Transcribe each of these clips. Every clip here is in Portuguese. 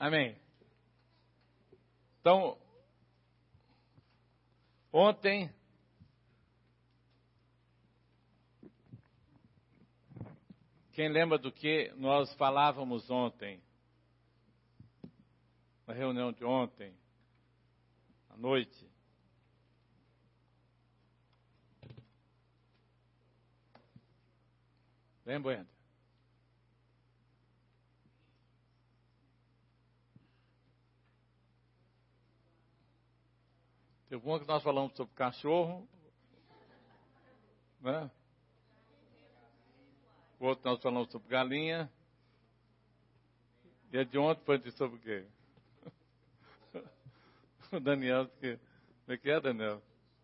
Amém. Então, ontem quem lembra do que nós falávamos ontem, na reunião de ontem, à noite? Lembra, André? Teve uma que nós falamos sobre cachorro, né? O outro nós falamos sobre galinha. E a de ontem foi sobre o quê? O Daniel, como é que é, Daniel?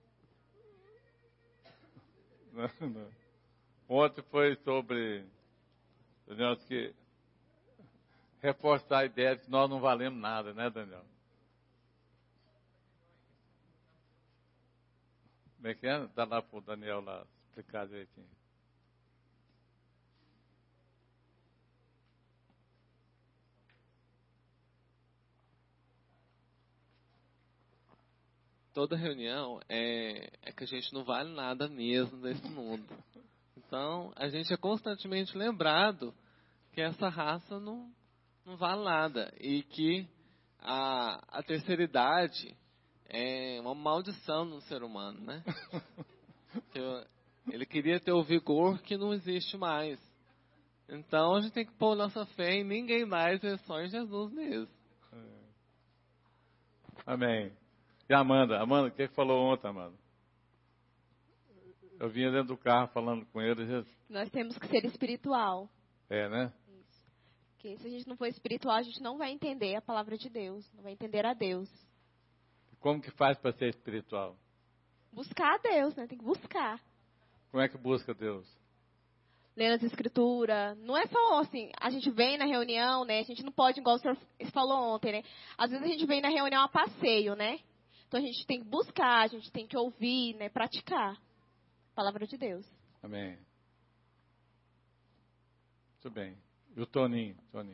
Não. Ontem foi sobre, Daniel, que reforçar a ideia de que nós não valemos nada, né, Daniel? Como é que é? Dá lá para o Daniel lá explicar direitinho. Toda reunião é que a gente não vale nada mesmo nesse mundo. Então, a gente é constantemente lembrado que essa raça não vale nada. E que a terceira idade é uma maldição no ser humano, né? Ele queria ter o vigor que não existe mais. Então, a gente tem que pôr nossa fé em ninguém mais, é só em Jesus mesmo. Amém. E a Amanda, o que falou ontem, Amanda? Eu vinha dentro do carro falando com eles. Nós temos que ser espiritual. É, né? Isso. Porque se a gente não for espiritual, a gente não vai entender a palavra de Deus, não vai entender a Deus. Como que faz para ser espiritual? Buscar a Deus, né? Tem que buscar. Como é que busca Deus? Lendo as escrituras. Não é só assim, a gente vem na reunião, né? A gente não pode, igual o senhor falou ontem, né? Às vezes a gente vem na reunião a passeio, né? Então a gente tem que buscar, a gente tem que ouvir, né? Praticar a palavra de Deus. Amém. Muito bem. E o Toninho?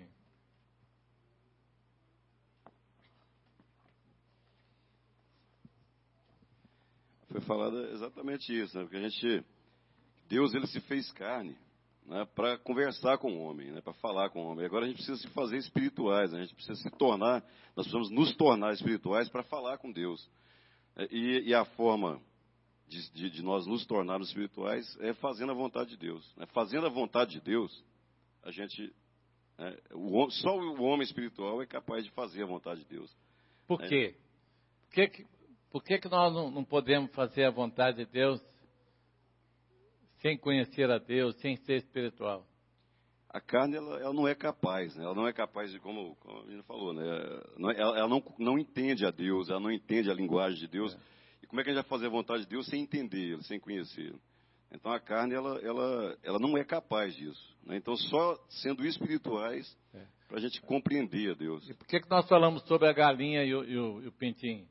Foi falado exatamente isso, né? Porque Deus ele se fez carne, né, para conversar com o homem, né, para falar com o homem. Agora a gente precisa se fazer espirituais, né, a gente precisa nós precisamos nos tornar espirituais para falar com Deus. E a forma de nós nos tornarmos espirituais é fazendo a vontade de Deus. Né? Fazendo a vontade de Deus, a gente, só o homem espiritual é capaz de fazer a vontade de Deus. Por quê? Por que nós não podemos fazer a vontade de Deus sem conhecer a Deus, sem ser espiritual? A carne, ela não é capaz, né? Ela não é capaz de, como a menina falou, né? Ela não entende a Deus, ela não entende a linguagem de Deus. E como é que a gente vai fazer a vontade de Deus sem entender Ele, sem conhecer Ele? Então a carne, ela não é capaz disso. Né? Então só sendo espirituais, para a gente compreender a Deus. E por que nós falamos sobre a galinha e o pintinho?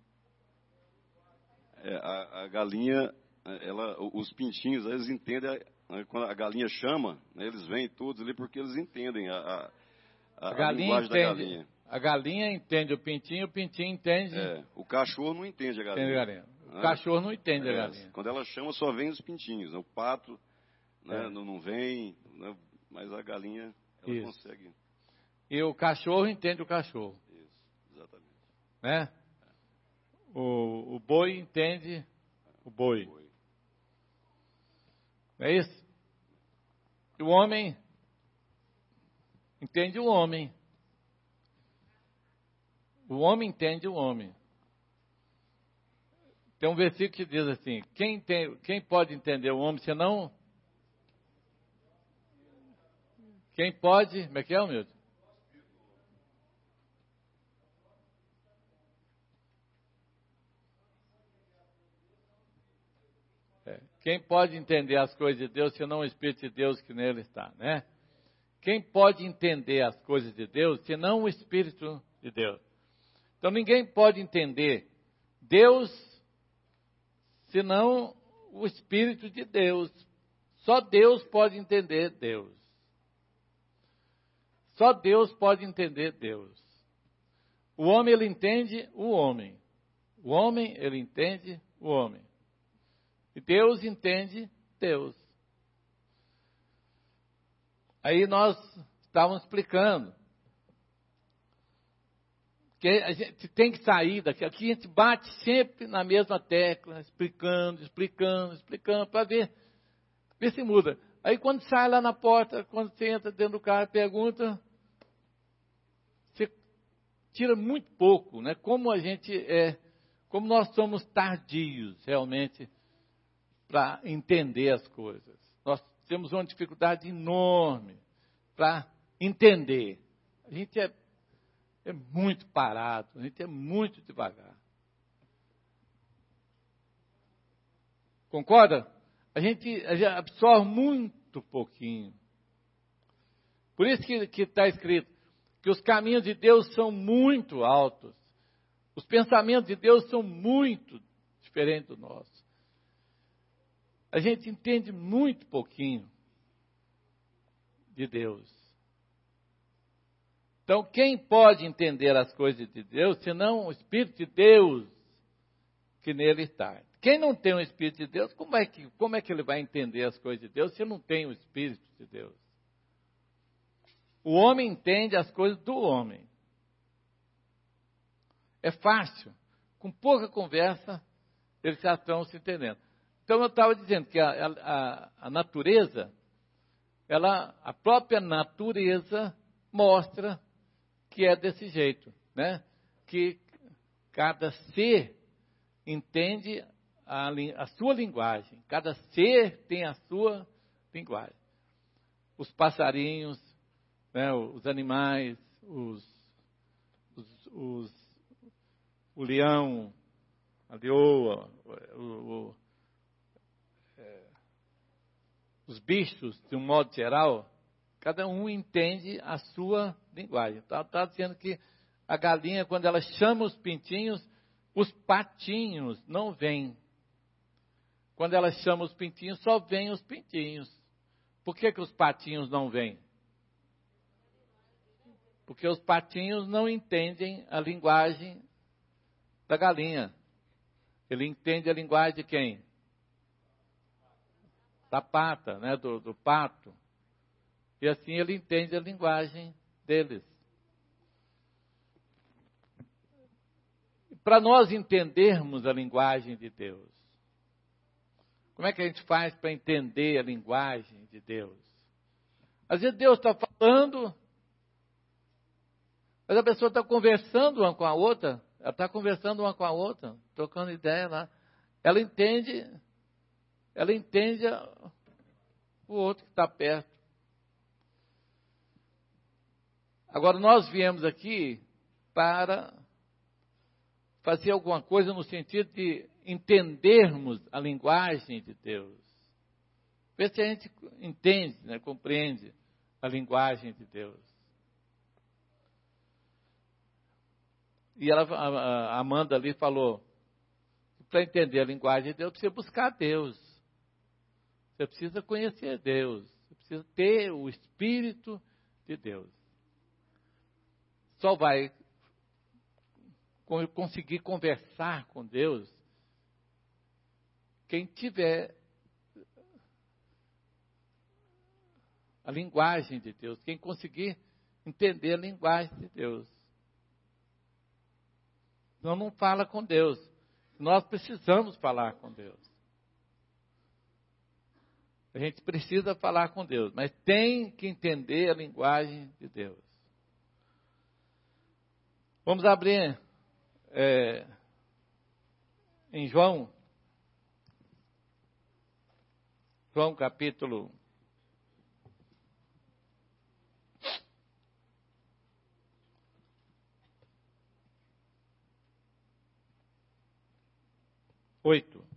A galinha, os pintinhos, eles entendem, quando a galinha chama, né, eles vêm todos ali porque eles entendem a linguagem da galinha. A galinha entende o pintinho entende... O cachorro não entende a galinha. O cachorro não entende a galinha. Quando ela chama, só vem os pintinhos. Né? O pato não vem, né? Mas a galinha, ela consegue. E o cachorro entende o cachorro. Isso, exatamente. Né? O boi entende o boi. É isso? E o homem entende o homem. O homem entende o homem. Tem um versículo que diz assim: quem pode entender o homem, senão... Quem pode... Como é que é, humilde? Quem pode entender as coisas de Deus, senão o Espírito de Deus que nele está, né? Quem pode entender as coisas de Deus, senão o Espírito de Deus? Então ninguém pode entender Deus, senão o Espírito de Deus. Só Deus pode entender Deus. Só Deus pode entender Deus. O homem, ele entende o homem. O homem, ele entende o homem. E Deus entende Deus. Aí nós estávamos explicando que a gente tem que sair daqui. Aqui a gente bate sempre na mesma tecla, explicando, para ver se muda. Aí quando sai lá na porta, quando você entra dentro do carro e pergunta, você tira muito pouco, né? Como como nós somos tardios realmente para entender as coisas. Nós temos uma dificuldade enorme para entender. A gente é muito parado, a gente é muito devagar. Concorda? A gente absorve muito pouquinho. Por isso que está escrito que os caminhos de Deus são muito altos. Os pensamentos de Deus são muito diferentes do nosso. A gente entende muito pouquinho de Deus. Então, quem pode entender as coisas de Deus, senão o Espírito de Deus que nele está? Quem não tem o Espírito de Deus, como é que ele vai entender as coisas de Deus se não tem o Espírito de Deus? O homem entende as coisas do homem. É fácil. Com pouca conversa, eles já estão se entendendo. Então, eu estava dizendo que a natureza, a própria natureza mostra que é desse jeito, né? Que cada ser entende a sua linguagem. Cada ser tem a sua linguagem. Os passarinhos, né, os animais, o leão, a leoa, os bichos, de um modo geral, cada um entende a sua linguagem. Está dizendo que a galinha, quando ela chama os pintinhos, os patinhos não vêm. Quando ela chama os pintinhos, só vêm os pintinhos. Por que os patinhos não vêm? Porque os patinhos não entendem a linguagem da galinha. Ele entende a linguagem de quem? Da pata, né? do pato. E assim ele entende a linguagem deles. Para nós entendermos a linguagem de Deus, como é que a gente faz para entender a linguagem de Deus? Às vezes Deus está falando, mas a pessoa está conversando uma com a outra, ela está conversando uma com a outra, trocando ideia lá. Ela entende o outro que está perto. Agora, nós viemos aqui para fazer alguma coisa no sentido de entendermos a linguagem de Deus. Ver se a gente entende, né, compreende a linguagem de Deus. E a Amanda ali falou, para entender a linguagem de Deus, precisa buscar Deus. Você precisa conhecer Deus. Você precisa ter o Espírito de Deus. Só vai conseguir conversar com Deus quem tiver a linguagem de Deus, quem conseguir entender a linguagem de Deus. Senão não fala com Deus. Nós precisamos falar com Deus. A gente precisa falar com Deus, mas tem que entender a linguagem de Deus. Vamos abrir em João capítulo 8.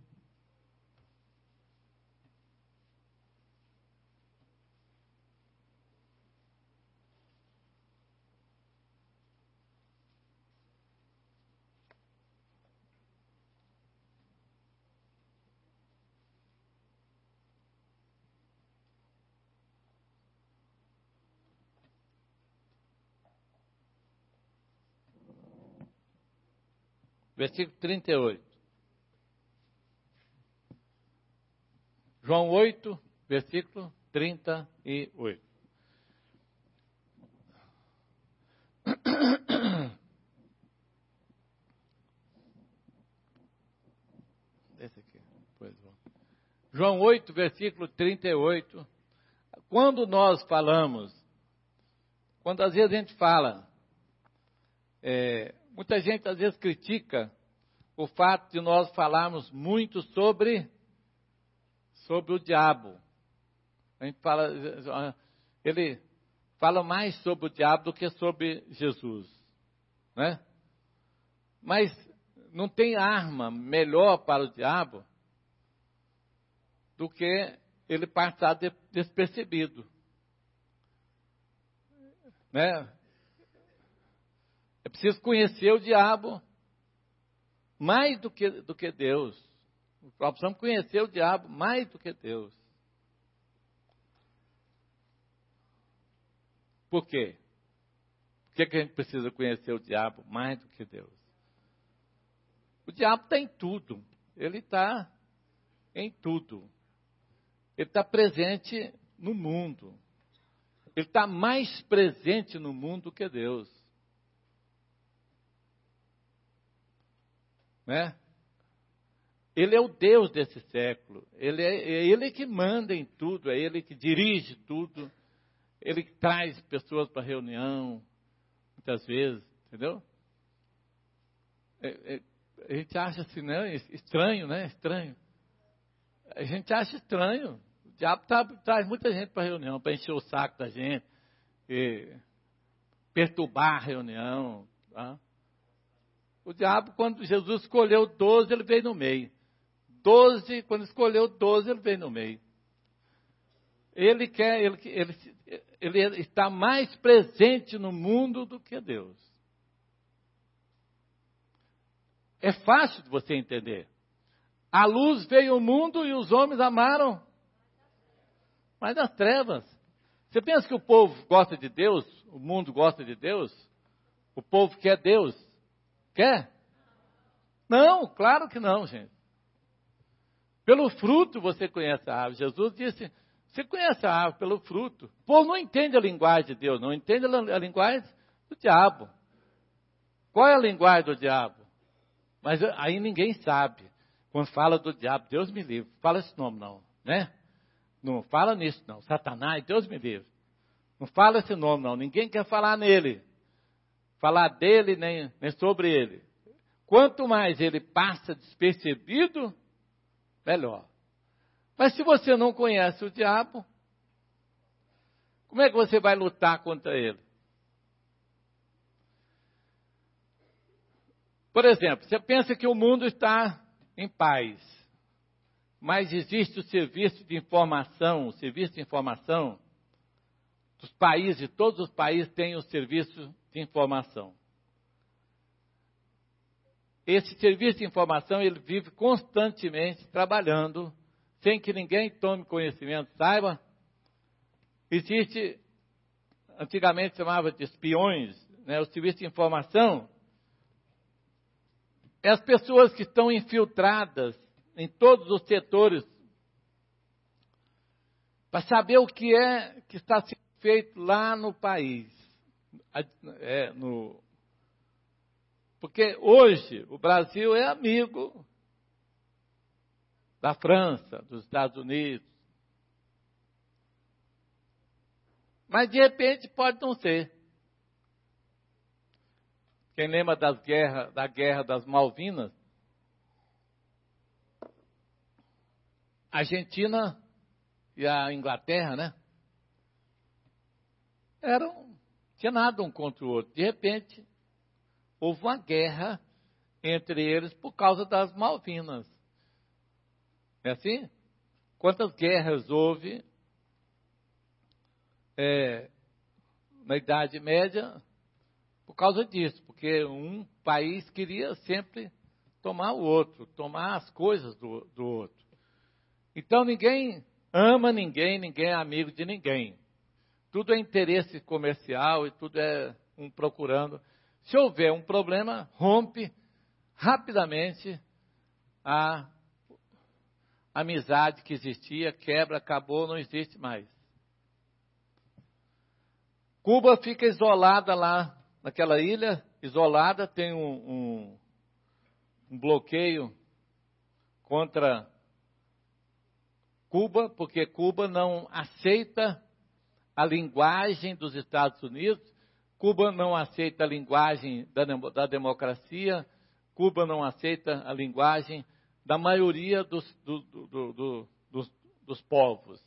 versículo 38. João 8, versículo 38. Esse aqui, pois bom. João 8, versículo 38. Quando nós falamos, quando às vezes a gente fala, muita gente às vezes critica o fato de nós falarmos muito sobre o diabo. A gente fala, ele fala mais sobre o diabo do que sobre Jesus, né? Mas não tem arma melhor para o diabo do que ele passar despercebido, né? É preciso conhecer o diabo mais do que Deus. Nós precisamos conhecer o diabo mais do que Deus. Por quê? Por que a gente precisa conhecer o diabo mais do que Deus? O diabo está em tudo. Ele está em tudo. Ele está presente no mundo. Ele está mais presente no mundo do que Deus. Né? Ele é o Deus desse século. É ele que manda em tudo. É ele que dirige tudo. Ele que traz pessoas para reunião, muitas vezes, entendeu? A gente acha assim, né? Estranho, né? Estranho. A gente acha estranho. O diabo traz muita gente para reunião, para encher o saco da gente, perturbar a reunião. Tá? O diabo, quando Jesus escolheu 12, ele veio no meio. 12, quando escolheu 12, ele veio no meio. Ele está mais presente no mundo do que Deus. É fácil de você entender. A luz veio ao mundo e os homens amaram mais as trevas. Você pensa que o povo gosta de Deus? O mundo gosta de Deus? O povo quer Deus? Quer? Não, claro que não, gente. Pelo fruto você conhece a árvore. Jesus disse, você conhece a árvore pelo fruto. O povo não entende a linguagem de Deus, não entende a linguagem do diabo. Qual é a linguagem do diabo? Mas aí ninguém sabe. Quando fala do diabo, Deus me livre. Fala esse nome não, né? Não fala nisso não. Satanás, Deus me livre. Não fala esse nome não. Ninguém quer falar nele. Falar dele nem sobre ele. Quanto mais ele passa despercebido, melhor. Mas se você não conhece o diabo, como é que você vai lutar contra ele? Por exemplo, você pensa que o mundo está em paz, mas existe o serviço de informação, dos países, todos os países têm o serviço de informação. Esse serviço de informação, ele vive constantemente trabalhando, sem que ninguém tome conhecimento, saiba. Existe, antigamente chamava de espiões, né, o serviço de informação. É as pessoas que estão infiltradas em todos os setores para saber o que é que está sendo feito lá no país. Porque hoje o Brasil é amigo da França, dos Estados Unidos. Mas de repente pode não ser. Quem lembra da guerra das Malvinas? A Argentina e a Inglaterra, né? Tinha nada um contra o outro. De repente, houve uma guerra entre eles por causa das Malvinas. É assim? Quantas guerras houve na Idade Média por causa disso? Porque um país queria sempre tomar o outro, tomar as coisas do outro. Então ninguém ama ninguém é amigo de ninguém. Tudo é interesse comercial e tudo é um procurando. Se houver um problema, rompe rapidamente a amizade que existia quebra, acabou, não existe mais. Cuba fica isolada lá naquela ilha, isolada, tem um bloqueio contra Cuba, porque Cuba não aceita a linguagem dos Estados Unidos, Cuba não aceita a linguagem da democracia, Cuba não aceita a linguagem da maioria dos povos.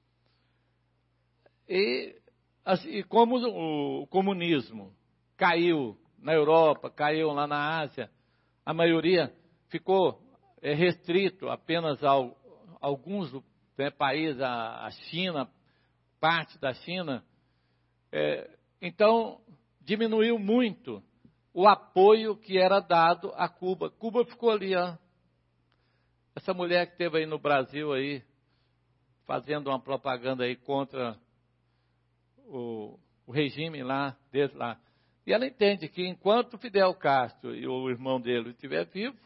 E como o comunismo caiu na Europa, caiu lá na Ásia, a maioria ficou restrito apenas a alguns países, a China, parte da China, então diminuiu muito o apoio que era dado a Cuba. Cuba ficou ali, ó. Essa mulher que esteve aí no Brasil aí, fazendo uma propaganda aí contra o regime lá, desde lá. E ela entende que enquanto Fidel Castro e o irmão dele estiver vivo,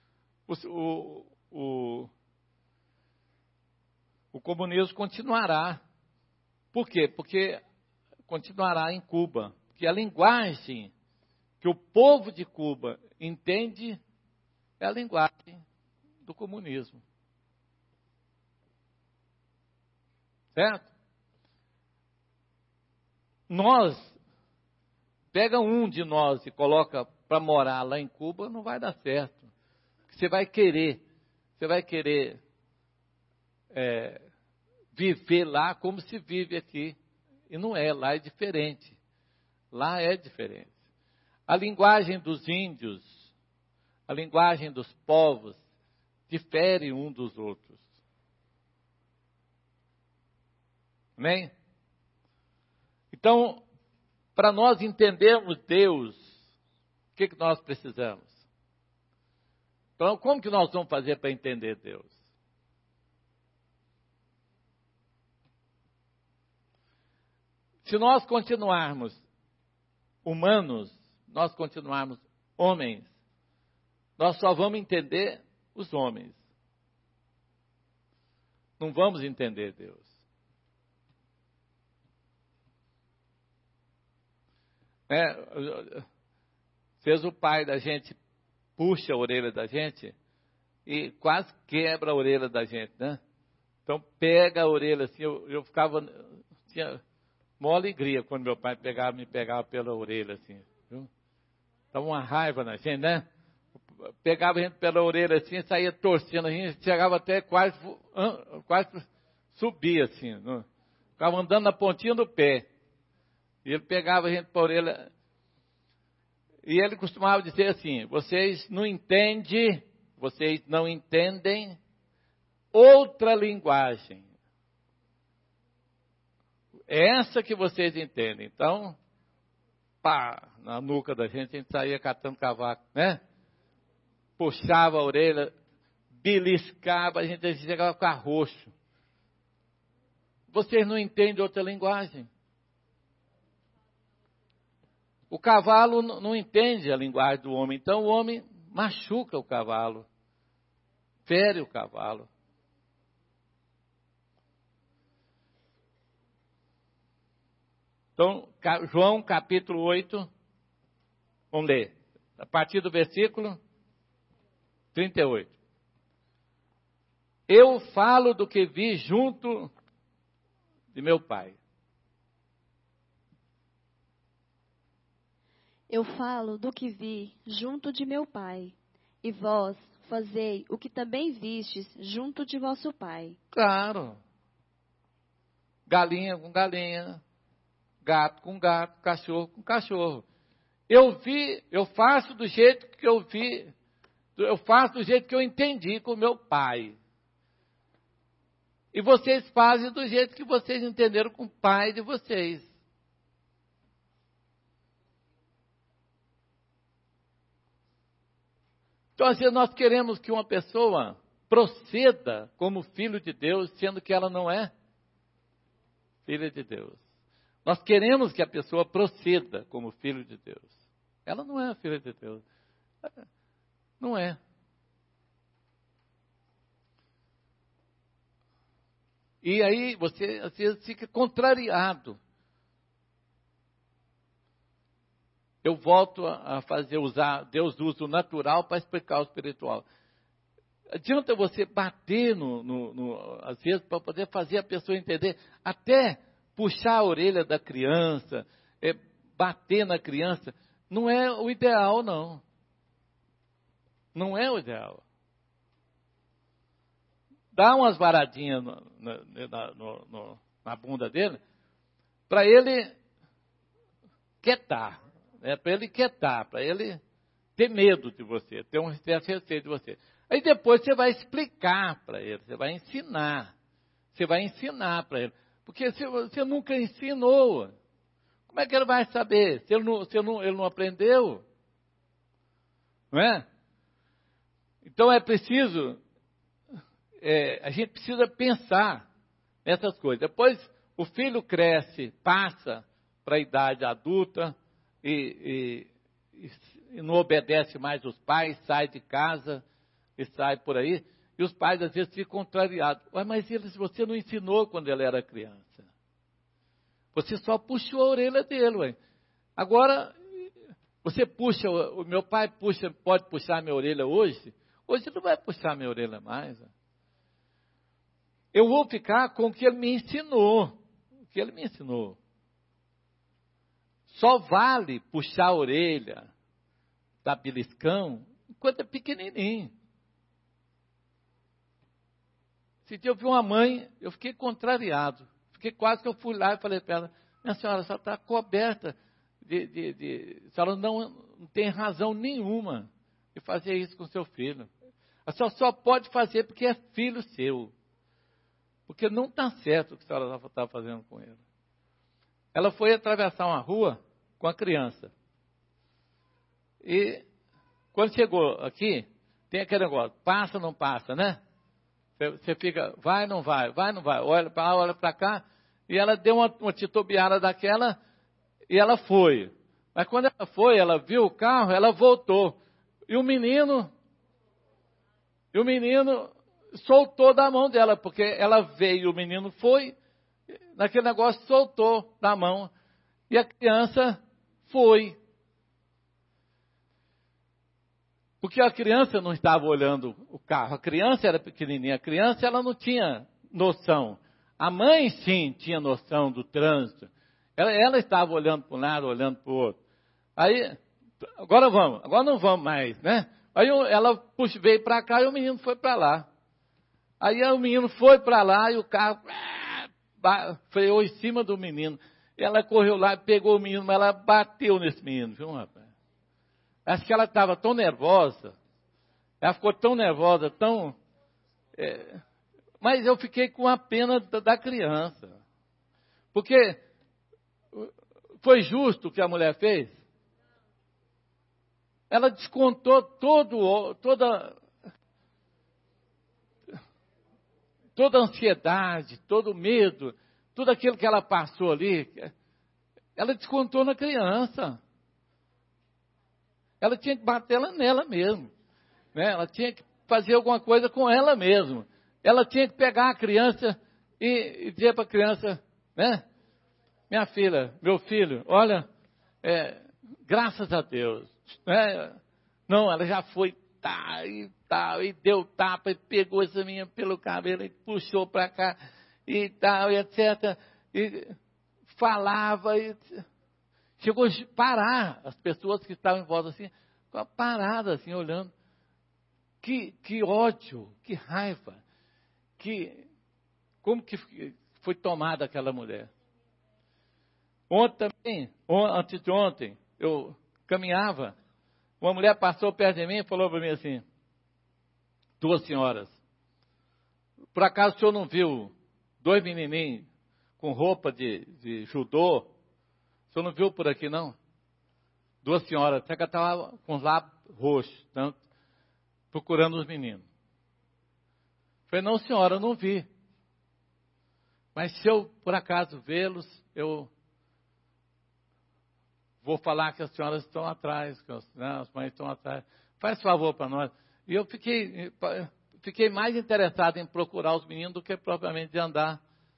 o comunismo continuará. Por quê? Porque continuará em Cuba. Porque a linguagem que o povo de Cuba entende é a linguagem do comunismo. Certo? Pega um de nós e coloca para morar lá em Cuba, não vai dar certo. Você vai querer viver lá como se vive aqui. E não é, lá é diferente. Lá é diferente. A linguagem dos índios, a linguagem dos povos, difere um dos outros. Amém? Então, para nós entendermos Deus, o que nós precisamos? Então, como que nós vamos fazer para entender Deus? Se nós continuarmos humanos, nós continuarmos homens, nós só vamos entender os homens. Não vamos entender Deus. Fez o pai da gente, puxa a orelha da gente e quase quebra a orelha da gente, né? Então pega a orelha assim, eu tinha maior alegria quando meu pai me pegava pela orelha assim, viu? Dava uma raiva na gente, né? Pegava a gente pela orelha assim, saía torcendo, a gente chegava até quase subia assim, não? Ficava andando na pontinha do pé. E ele pegava a gente pela orelha. E ele costumava dizer assim: vocês não entendem outra linguagem. É essa que vocês entendem. Então, pá, na nuca da gente, a gente saía catando cavaco, né? Puxava a orelha, beliscava, a gente chegava a ficar roxo. Vocês não entendem outra linguagem. O cavalo não entende a linguagem do homem, então o homem machuca o cavalo, fere o cavalo. Então, João capítulo 8, vamos ler, a partir do versículo 38. Eu falo do que vi junto de meu Pai. Eu falo do que vi junto de meu Pai, e vós fazei o que também vistes junto de vosso Pai. Claro. Galinha com galinha, gato com gato, cachorro com cachorro. Eu faço do jeito que eu vi, eu faço do jeito que eu entendi com meu pai. E vocês fazem do jeito que vocês entenderam com o pai de vocês. Então, às vezes, nós queremos que uma pessoa proceda como filho de Deus, sendo que ela não é filha de Deus. Nós queremos que a pessoa proceda como filho de Deus. Ela não é filha de Deus. Não é. E aí você, às vezes, fica contrariado. Eu volto a usar, Deus usa o natural para explicar o espiritual. Adianta você bater às vezes, para poder fazer a pessoa entender, até puxar a orelha da criança, bater na criança, não é o ideal, não. Não é o ideal. Dá umas varadinhas na bunda dele, para ele quietar. Para ele quietar, para ele ter medo de você, ter receio de você. Aí depois você vai explicar para ele, você vai ensinar para ele. Porque se você nunca ensinou, como é que ele vai saber? Se ele não aprendeu, não é? Então é preciso, a gente precisa pensar nessas coisas. Depois o filho cresce, passa para a idade adulta, e não obedece mais os pais, sai de casa e sai por aí, e os pais às vezes ficam contrariados. Mas você não ensinou quando ele era criança. Você só puxou a orelha dele. Ué. Agora, você puxa, o meu pai pode puxar minha orelha hoje não vai puxar minha orelha mais. Ué. Eu vou ficar com o que ele me ensinou. O que ele me ensinou. Só vale puxar a orelha, dar beliscão, enquanto é pequenininho. Esse dia eu vi uma mãe, eu fiquei contrariado. Quase que eu fui lá e falei para ela, minha senhora, a senhora está coberta a senhora não tem razão nenhuma de fazer isso com seu filho. A senhora só pode fazer porque é filho seu. Porque não está certo o que a senhora está fazendo com ele. Ela foi atravessar uma rua com a criança. E quando chegou aqui, tem aquele negócio, passa ou não passa, né? Você fica, vai ou não vai, olha para lá, olha para cá. E ela deu uma titubeada daquela e ela foi. Mas quando ela foi, ela viu o carro, ela voltou. E o menino soltou da mão dela, porque ela veio, o menino foi, naquele negócio soltou da mão. E a criança foi. Porque a criança não estava olhando o carro. A criança era pequenininha. A criança ela não tinha noção. A mãe, sim, tinha noção do trânsito. Ela estava olhando para um lado, olhando para o outro. Aí, agora não vamos mais, né? Aí ela veio para cá e o menino foi para lá. Aí o menino foi para lá e o carro freou em cima do menino. Ela correu lá e pegou o menino, mas ela bateu nesse menino, viu, rapaz? Acho que ela estava tão nervosa. Ela ficou tão nervosa, mas eu fiquei com a pena da criança. Porque foi justo o que a mulher fez. Ela descontou toda a ansiedade, todo o medo, tudo aquilo que ela passou ali. Ela descontou na criança. Ela tinha que bater nela mesmo. Né? Ela tinha que fazer alguma coisa com ela mesma. Ela tinha que pegar a criança e dizer para a criança, né? Minha filha, meu filho, olha, graças a Deus. Né? Não, ela já foi, e deu tapa, e pegou essa menina pelo cabelo, e puxou para cá, e tal, e etc. E falava, e chegou a parar as pessoas que estavam em volta assim, paradas assim, olhando. Que ódio, que raiva, como que foi tomada aquela mulher. Ontem também, antes de ontem, eu caminhava, uma mulher passou perto de mim e falou para mim assim, 2 senhoras, por acaso o senhor não viu 2 menininhos com roupa de judô? O senhor não viu por aqui, não? 2 senhoras, até que ela estava com os lábios roxos, procurando os meninos. Falei, não, senhora, eu não vi. Mas se eu, por acaso, vê-los, eu vou falar que as senhoras estão atrás, que as mães estão atrás. faz favor para nós. E eu fiquei mais interessado em procurar os meninos do que propriamente de andar.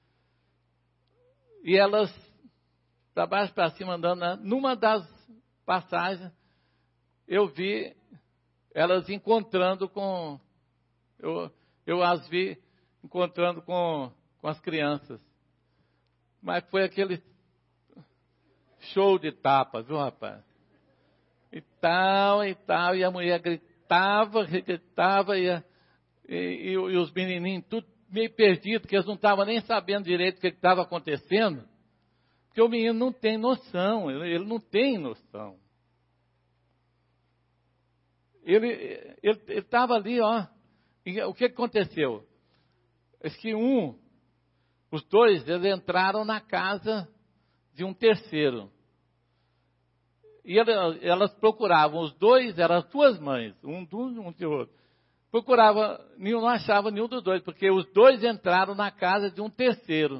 E elas, para baixo para cima, andando, numa das passagens, eu vi elas encontrando com... Eu as vi encontrando com as crianças. Mas foi aquele show de tapa, viu, rapaz? E tal, e a mulher gritava, e os menininhos tudo meio perdidos, que eles não estavam nem sabendo direito o que estava acontecendo, porque o menino não tem noção, ele não tem noção. Ele estava ali, ó, e o que aconteceu? Eles que os dois, eles entraram na casa de um terceiro. E elas procuravam, os dois, eram as duas mães, um de outro. Procurava, não achava nenhum dos dois, porque os dois entraram na casa de um terceiro.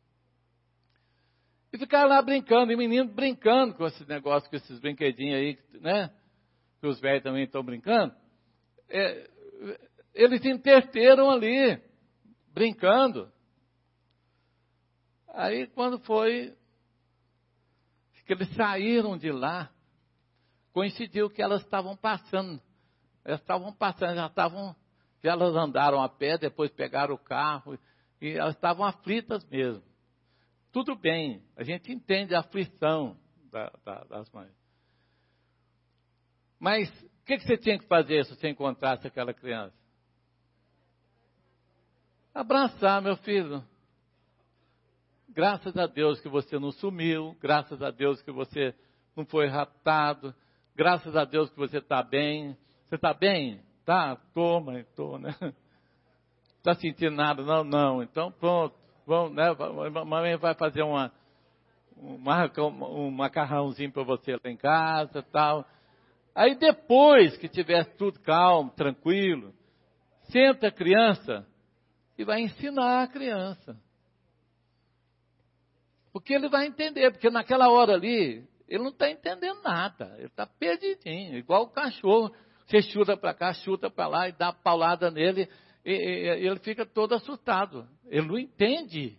E ficaram lá brincando, e menino brincando com esses negócios, com esses brinquedinhos aí, né? Que os velhos também estão brincando. Eles se entreteram ali, brincando. Aí quando foi que eles saíram de lá, coincidiu que elas estavam passando. Já elas andaram a pé, depois pegaram o carro, e elas estavam aflitas mesmo. Tudo bem, a gente entende a aflição das mães. Mas o que você tinha que fazer se você encontrasse aquela criança? Abraçar, meu filho. Graças a Deus que você não sumiu, graças a Deus que você não foi raptado, graças a Deus que você está bem. Você está bem? Tá? Tô, mãe, tô, né? Está sentindo nada? Não, não. Então pronto, vamos, né? Mamãe vai fazer um macarrãozinho para você lá em casa, tal. Aí depois que tiver tudo calmo, tranquilo, senta a criança e vai ensinar a criança. Porque ele vai entender, porque naquela hora ali, ele não está entendendo nada, ele está perdidinho, igual o cachorro. Você chuta para cá, chuta para lá e dá paulada nele, e ele fica todo assustado. Ele não entende.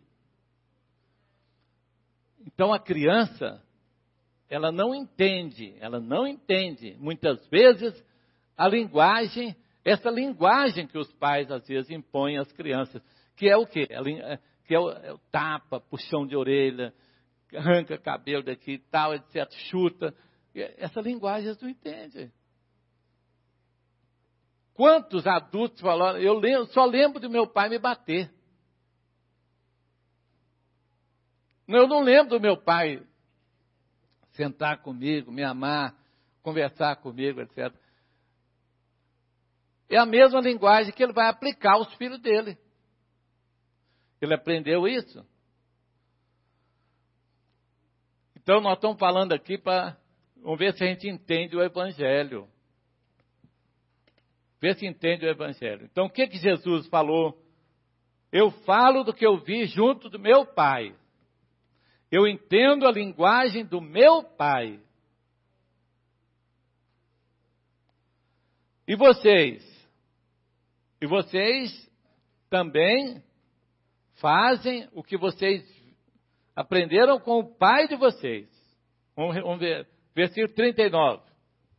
Então a criança, ela não entende. Muitas vezes a linguagem, essa linguagem que os pais às vezes impõem às crianças, que é o quê? Que é o tapa, puxão de orelha, arranca cabelo daqui e tal, etc., chuta. Essa linguagem eles não entendem. Quantos adultos falaram, eu só lembro de meu pai me bater. Eu não lembro do meu pai sentar comigo, me amar, conversar comigo, etc. É a mesma linguagem que ele vai aplicar aos filhos dele. Ele aprendeu isso. Então nós estamos falando aqui vamos ver se a gente entende o Evangelho. Vê se entende o Evangelho. Então, o que Jesus falou? Eu falo do que eu vi junto do meu Pai. Eu entendo a linguagem do meu Pai. E vocês? E vocês também fazem o que vocês aprenderam com o Pai de vocês. Vamos ver. Versículo 39.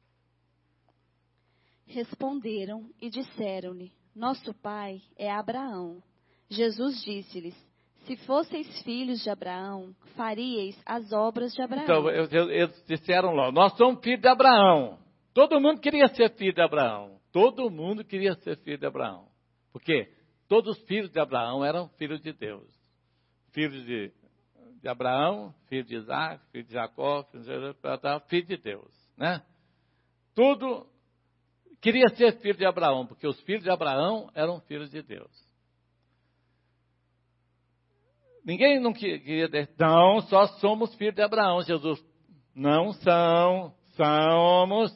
Responderam e disseram-lhe, nosso pai é Abraão. Jesus disse-lhes, se fosseis filhos de Abraão, faríeis as obras de Abraão. Então, eles disseram lá, nós somos filhos de Abraão. Todo mundo queria ser filho de Abraão. Todo mundo queria ser filho de Abraão. Por quê? Todos os filhos de Abraão eram filhos de Deus. Filhos de Abraão, filho de Isaac, filho de Jacó, filho de Deus. Né? Tudo queria ser filho de Abraão, porque os filhos de Abraão eram filhos de Deus. Ninguém não queria dizer, não, só somos filhos de Abraão. Jesus, não somos,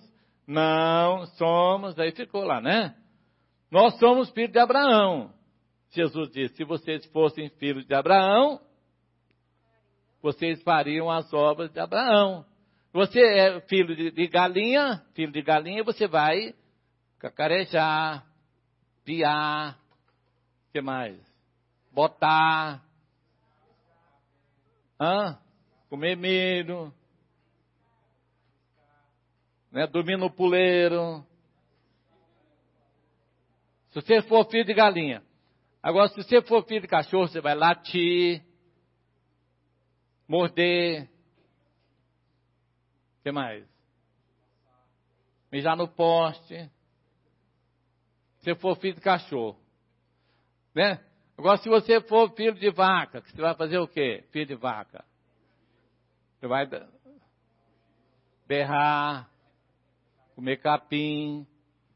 aí ficou lá, né? Nós somos filhos de Abraão. Jesus disse, se vocês fossem filhos de Abraão, vocês fariam as obras de Abraão. Você é filho de galinha, você vai cacarejar, piar, o que mais? Botar, comer milho, né? Dormir no puleiro. Se você for filho de galinha. Agora, se você for filho de cachorro, você vai latir, morder. O que mais? Mijar no poste. Se você for filho de cachorro. Né? Agora, se você for filho de vaca, você vai fazer o quê? Filho de vaca. Você vai berrar, comer capim.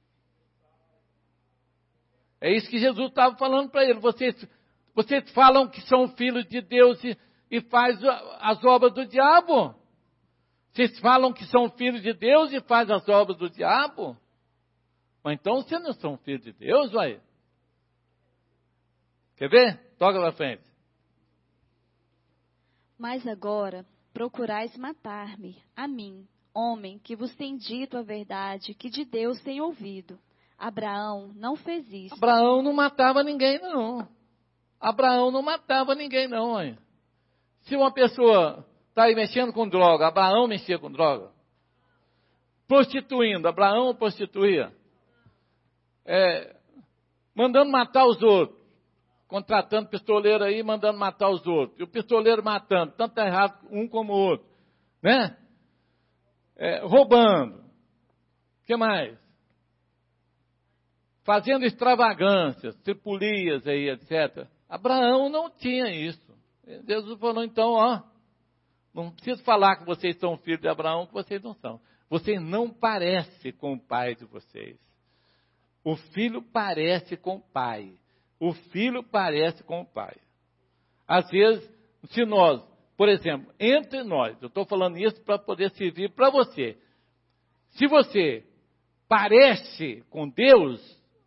É isso que Jesus estava falando para ele. Vocês falam que são filhos de Deus e faz as obras do diabo. Vocês falam que são filhos de Deus e faz as obras do diabo. Mas então vocês não são filhos de Deus, vai. Quer ver? Toca para frente. Mas agora procurais matar-me, a mim, homem, que vos tem dito a verdade, que de Deus tem ouvido. Abraão não fez isso. Abraão não matava ninguém, não. Abraão não matava ninguém, não, mãe. Se uma pessoa está aí mexendo com droga, Abraão mexia com droga. Prostituindo, Abraão prostituía. Mandando matar os outros. Contratando pistoleiro aí, mandando matar os outros. E o pistoleiro matando, tanto errado um como o outro. Né? Roubando. O que mais? Fazendo extravagâncias, tripulias aí, etc. Abraão não tinha isso. Deus falou, então, não preciso falar que vocês são filhos de Abraão, que vocês não são. Vocês não parecem com o pai de vocês. O filho parece com o pai. O filho parece com o pai. Às vezes, se nós, por exemplo, entre nós, eu estou falando isso para poder servir para você. Se você parece com Deus,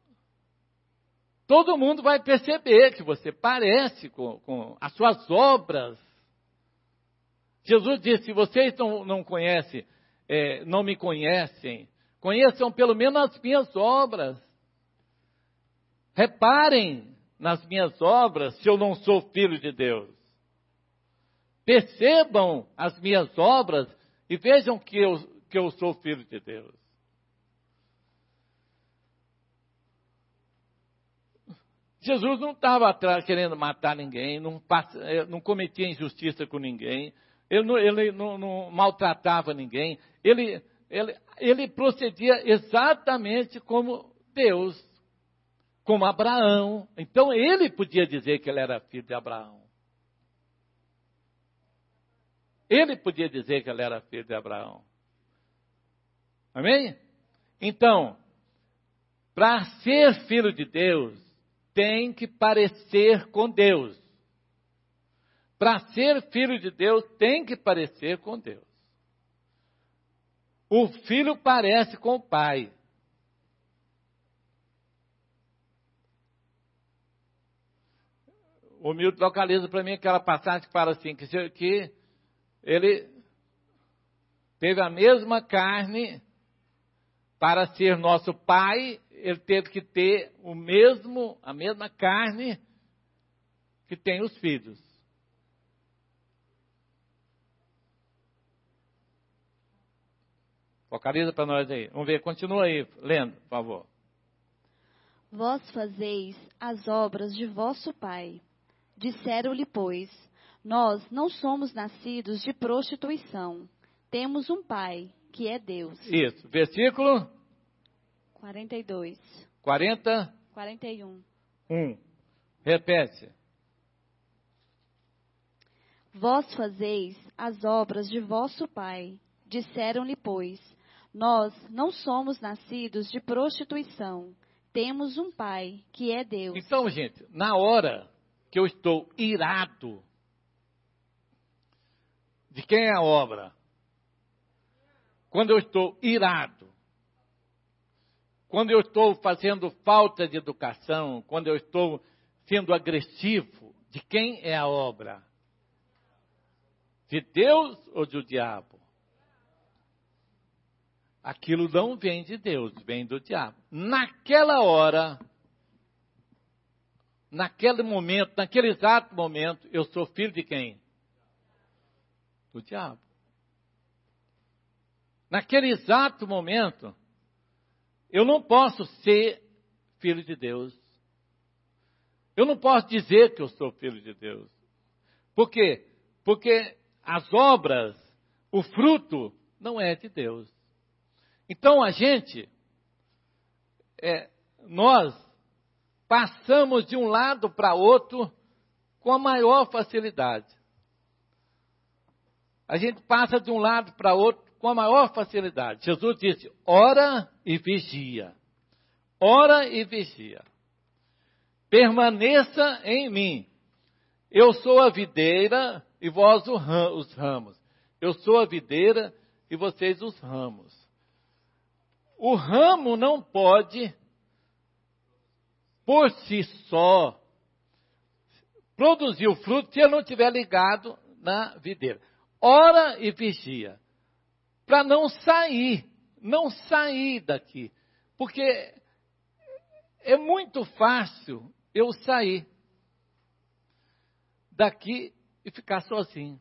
todo mundo vai perceber que você parece com as suas obras. Jesus disse, se vocês não conhecem, não me conhecem, conheçam pelo menos as minhas obras. Reparem nas minhas obras se eu não sou filho de Deus. Percebam as minhas obras e vejam que eu sou filho de Deus. Jesus não estava atrás querendo matar ninguém, não cometia injustiça com ninguém, ele não maltratava ninguém, ele procedia exatamente como Deus, como Abraão. Então ele podia dizer que ele era filho de Abraão. Ele podia dizer que ele era filho de Abraão. Amém? Então, para ser filho de Deus, tem que parecer com Deus. Para ser filho de Deus, tem que parecer com Deus. O filho parece com o pai. O Milton localiza para mim aquela passagem que fala assim, que ele teve a mesma carne para ser nosso pai, ele teve que ter a mesma carne que tem os filhos. Localiza para nós aí. Vamos ver, continua aí, lendo, por favor. Vós fazeis as obras de vosso pai. Disseram-lhe, pois, nós não somos nascidos de prostituição. Temos um pai, que é Deus. Isso, versículo 42. 41. Repete. Vós fazeis as obras de vosso pai. Disseram-lhe, pois, nós não somos nascidos de prostituição. Temos um pai, que é Deus. Então, gente, na hora que eu estou irado, de quem é a obra? Quando eu estou irado, quando eu estou fazendo falta de educação, quando eu estou sendo agressivo, de quem é a obra? De Deus ou do diabo? aquilo não vem de Deus, vem do diabo. Naquela hora, naquele momento, naquele exato momento, eu sou filho de quem? Do diabo. Naquele exato momento, eu não posso ser filho de Deus. Eu não posso dizer que eu sou filho de Deus. Por quê? Porque as obras, o fruto, não é de Deus. Então nós passamos de um lado para outro com a maior facilidade. A gente passa de um lado para outro com a maior facilidade. Jesus disse, ora e vigia. Ora e vigia. Permaneça em mim. Eu sou a videira e vós os ramos. Eu sou a videira e vocês os ramos. O ramo não pode, por si só, produzir o fruto se ele não estiver ligado na videira. Ora e vigia. Para não sair daqui. Porque é muito fácil eu sair daqui e ficar sozinho.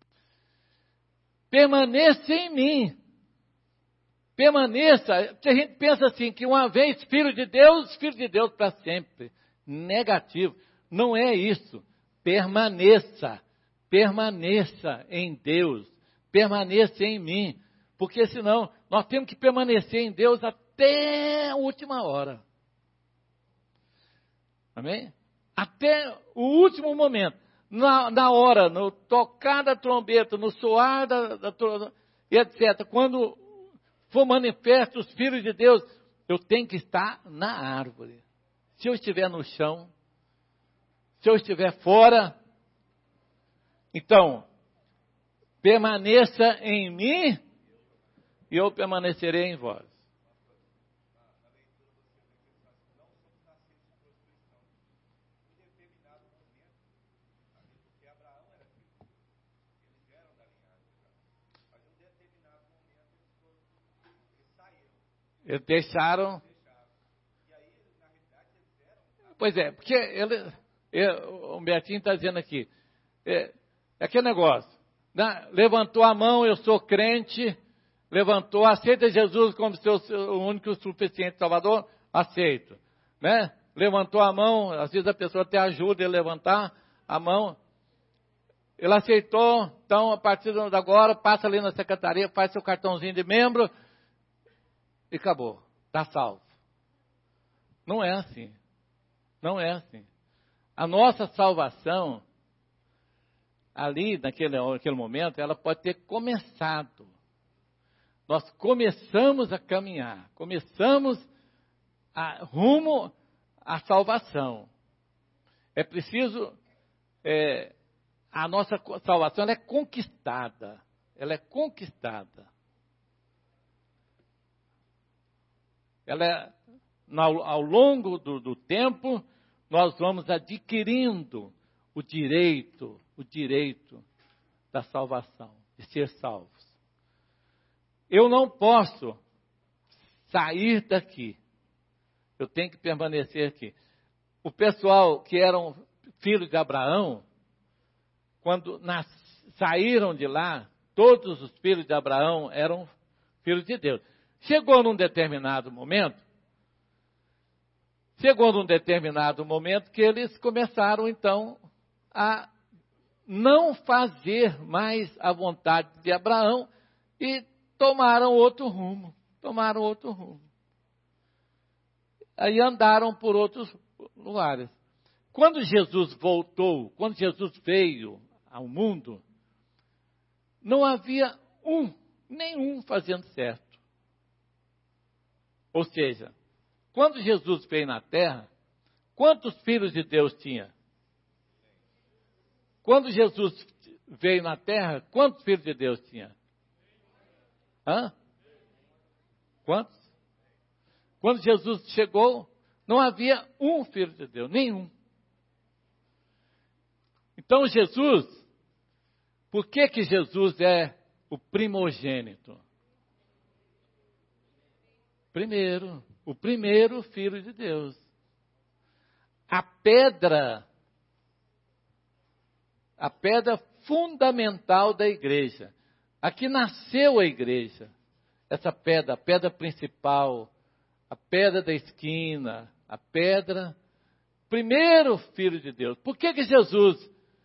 Permaneça em mim. Permaneça. A gente pensa assim, que uma vez filho de Deus para sempre. Negativo. Não é isso. Permaneça. Permaneça em Deus. Permaneça em mim. Porque senão, nós temos que permanecer em Deus até a última hora. Amém? Até o último momento. Na hora, no tocar da trombeta, no soar da trombeta, etc. Quando for manifesto os filhos de Deus, eu tenho que estar na árvore. Se eu estiver no chão, se eu estiver fora, então, permaneça em mim e eu permanecerei em vós. Eles deixaram. Pois é, porque o Betinho está dizendo aqui, é aquele negócio, né? Levantou a mão, eu sou crente, levantou, aceita Jesus como seu único suficiente Salvador, aceito, né? Levantou a mão, às vezes a pessoa até ajuda a levantar a mão, ele aceitou, então a partir de agora, passa ali na secretaria, faz seu cartãozinho de membro, e acabou, está salvo. Não é assim. Não é assim. A nossa salvação, ali naquele momento, ela pode ter começado. Nós começamos a caminhar, começamos rumo à salvação. É preciso, a nossa salvação ela é conquistada. Ela é conquistada. Ao longo do tempo, nós vamos adquirindo o direito da salvação, de ser salvos. Eu não posso sair daqui. Eu tenho que permanecer aqui. O pessoal que eram filhos de Abraão, quando saíram de lá, todos os filhos de Abraão eram filhos de Deus. Chegou num determinado momento que eles começaram, então, a não fazer mais a vontade de Abraão e tomaram outro rumo. Aí andaram por outros lugares. Quando Jesus voltou, quando Jesus veio ao mundo, não havia nenhum fazendo certo. Ou seja, quando Jesus veio na terra, quantos filhos de Deus tinha? Quando Jesus veio na terra, quantos filhos de Deus tinha? Quantos? Quando Jesus chegou, não havia um filho de Deus, nenhum. Então Jesus, por que Jesus é o primogênito? O primeiro filho de Deus. A pedra fundamental da igreja. Aqui nasceu a igreja. Essa pedra, a pedra principal, a pedra da esquina, a pedra, primeiro filho de Deus. Por que Jesus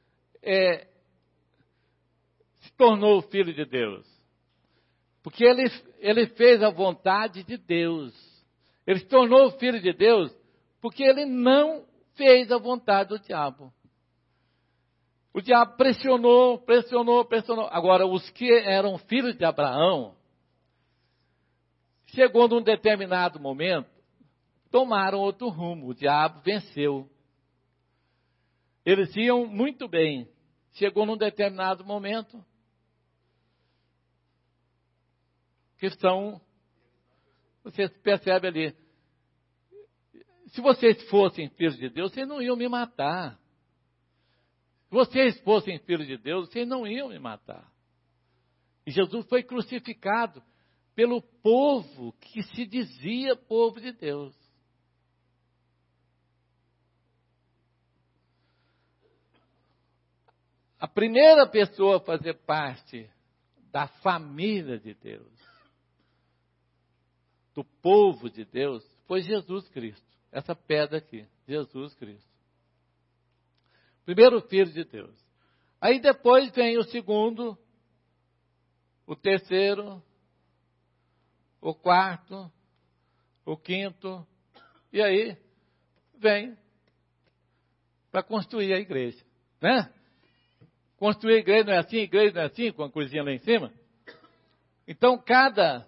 se tornou o filho de Deus? Porque ele fez a vontade de Deus. Ele se tornou o filho de Deus porque ele não fez a vontade do diabo. O diabo pressionou. Agora, os que eram filhos de Abraão, chegou num determinado momento, tomaram outro rumo. O diabo venceu. Eles iam muito bem. Chegou num determinado momento, vocês percebem ali, se vocês fossem filhos de Deus, vocês não iam me matar. Se vocês fossem filhos de Deus, vocês não iam me matar. E Jesus foi crucificado pelo povo que se dizia povo de Deus. A primeira pessoa a fazer parte da família de Deus, do povo de Deus, foi Jesus Cristo. Essa pedra aqui, Jesus Cristo. Primeiro filho de Deus. Aí depois vem o segundo, o terceiro, o quarto, o quinto, e aí vem para construir a igreja, né? Construir a igreja não é assim, com a coisinha lá em cima? Então, cada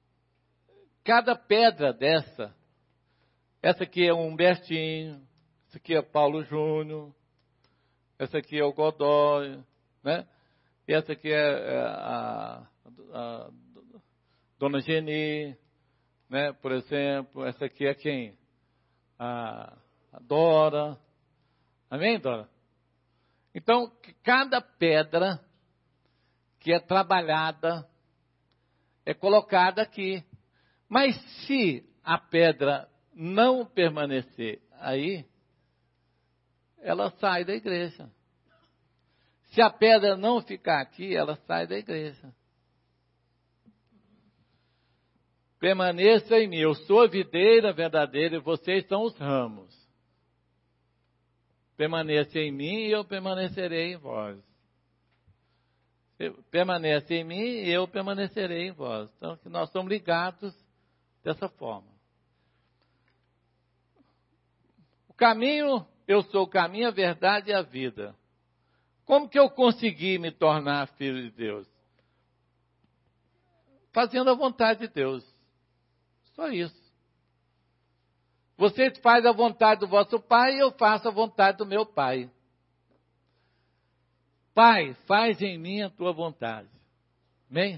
pedra dessa, essa aqui é o Humbertinho, essa aqui é o Paulo Júnior, essa aqui é o Godoy, né? E essa aqui é a Dona Geni, né? Por exemplo, essa aqui é quem? A Dora. Amém, Dora? Então, cada pedra que é trabalhada é colocada aqui. Mas se a pedra não permanecer aí, ela sai da igreja. Se a pedra não ficar aqui, ela sai da igreja. Permaneça em mim. Eu sou a videira verdadeira e vocês são os ramos. Permaneça em mim e eu permanecerei em vós. Permanece em mim e eu permanecerei em vós. Então, nós somos ligados dessa forma. O caminho, eu sou o caminho, a verdade e a vida. Como que eu consegui me tornar filho de Deus? Fazendo a vontade de Deus. Só isso. Vocês fazem a vontade do vosso Pai e eu faço a vontade do meu Pai. Pai, faz em mim a tua vontade. Amém?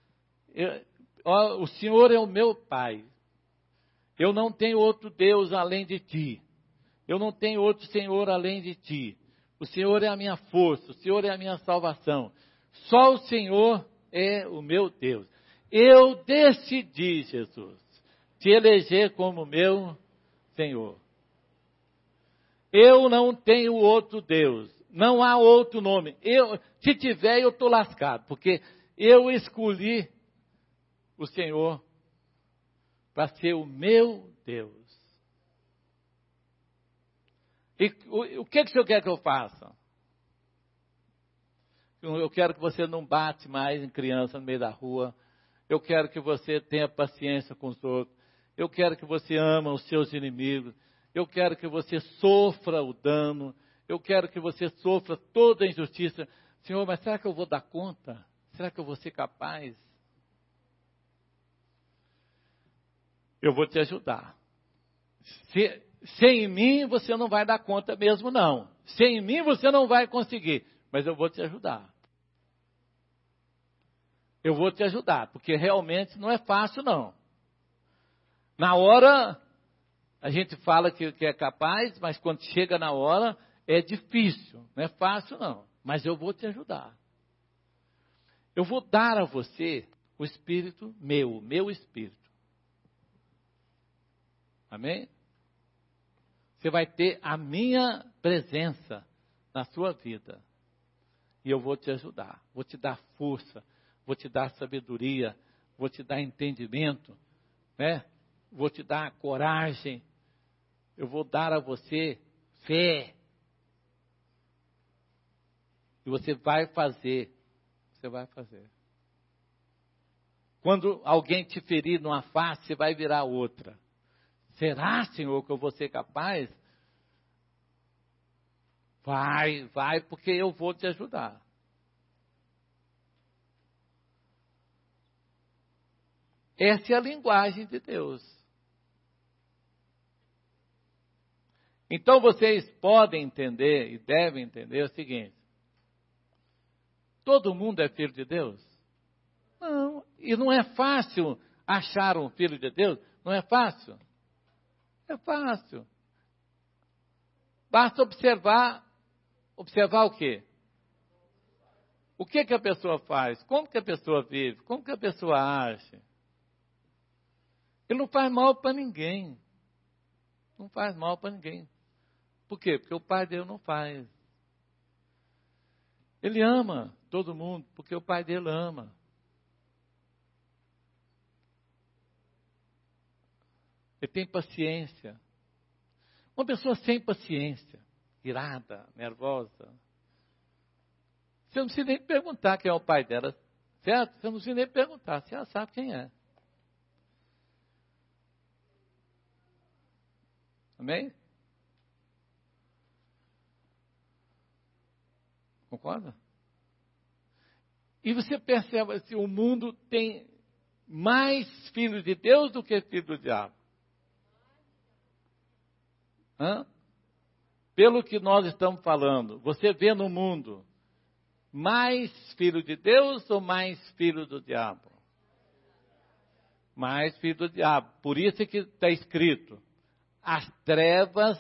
O Senhor é o meu Pai. Eu não tenho outro Deus além de ti. Eu não tenho outro Senhor além de ti. O Senhor é a minha força, o Senhor é a minha salvação. Só o Senhor é o meu Deus. Eu decidi, Jesus, te eleger como meu Senhor. Eu não tenho outro Deus. Não há outro nome. Se tiver, eu estou lascado, porque eu escolhi o Senhor para ser o meu Deus. E o que o Senhor quer que eu faça? Eu quero que você não bate mais em criança no meio da rua. Eu quero que você tenha paciência com os outros. Eu quero que você ama os seus inimigos. Eu quero que você sofra o dano. Eu quero que você sofra toda a injustiça. Senhor, mas será que eu vou dar conta? Será que eu vou ser capaz? Eu vou te ajudar. Sem mim você não vai dar conta mesmo, não. Sem mim você não vai conseguir. Mas eu vou te ajudar. Eu vou te ajudar, porque realmente não é fácil, não. Na hora, a gente fala que é capaz, mas quando chega na hora, é difícil. Não é fácil, não. Mas eu vou te ajudar. Eu vou dar a você o Espírito meu Espírito. Amém? Você vai ter a minha presença na sua vida. E eu vou te ajudar, vou te dar força, vou te dar sabedoria, vou te dar entendimento, né? Vou te dar coragem, eu vou dar a você fé. E você vai fazer. Quando alguém te ferir numa face, você vai virar outra. Será, Senhor, que eu vou ser capaz? Vai, porque eu vou te ajudar. Essa é a linguagem de Deus. Então vocês podem entender e devem entender o seguinte: todo mundo é filho de Deus? Não, e não é fácil achar um filho de Deus? Não é fácil? É fácil. Basta observar o quê? O que a pessoa faz? Como que a pessoa vive? Como que a pessoa age? Ele não faz mal para ninguém. Não faz mal para ninguém. Por quê? Porque o pai dele não faz. Ele ama todo mundo, porque o pai dele ama. Ele tem paciência. Uma pessoa sem paciência, irada, nervosa, você não precisa nem perguntar quem é o pai dela, certo? Você não precisa nem perguntar, você já sabe quem é. Amém? Concorda? E você percebe assim, o mundo tem mais filhos de Deus do que filhos do diabo. Pelo que nós estamos falando, você vê no mundo mais filho de Deus ou mais filho do diabo? Mais filho do diabo. Por isso é que está escrito, as trevas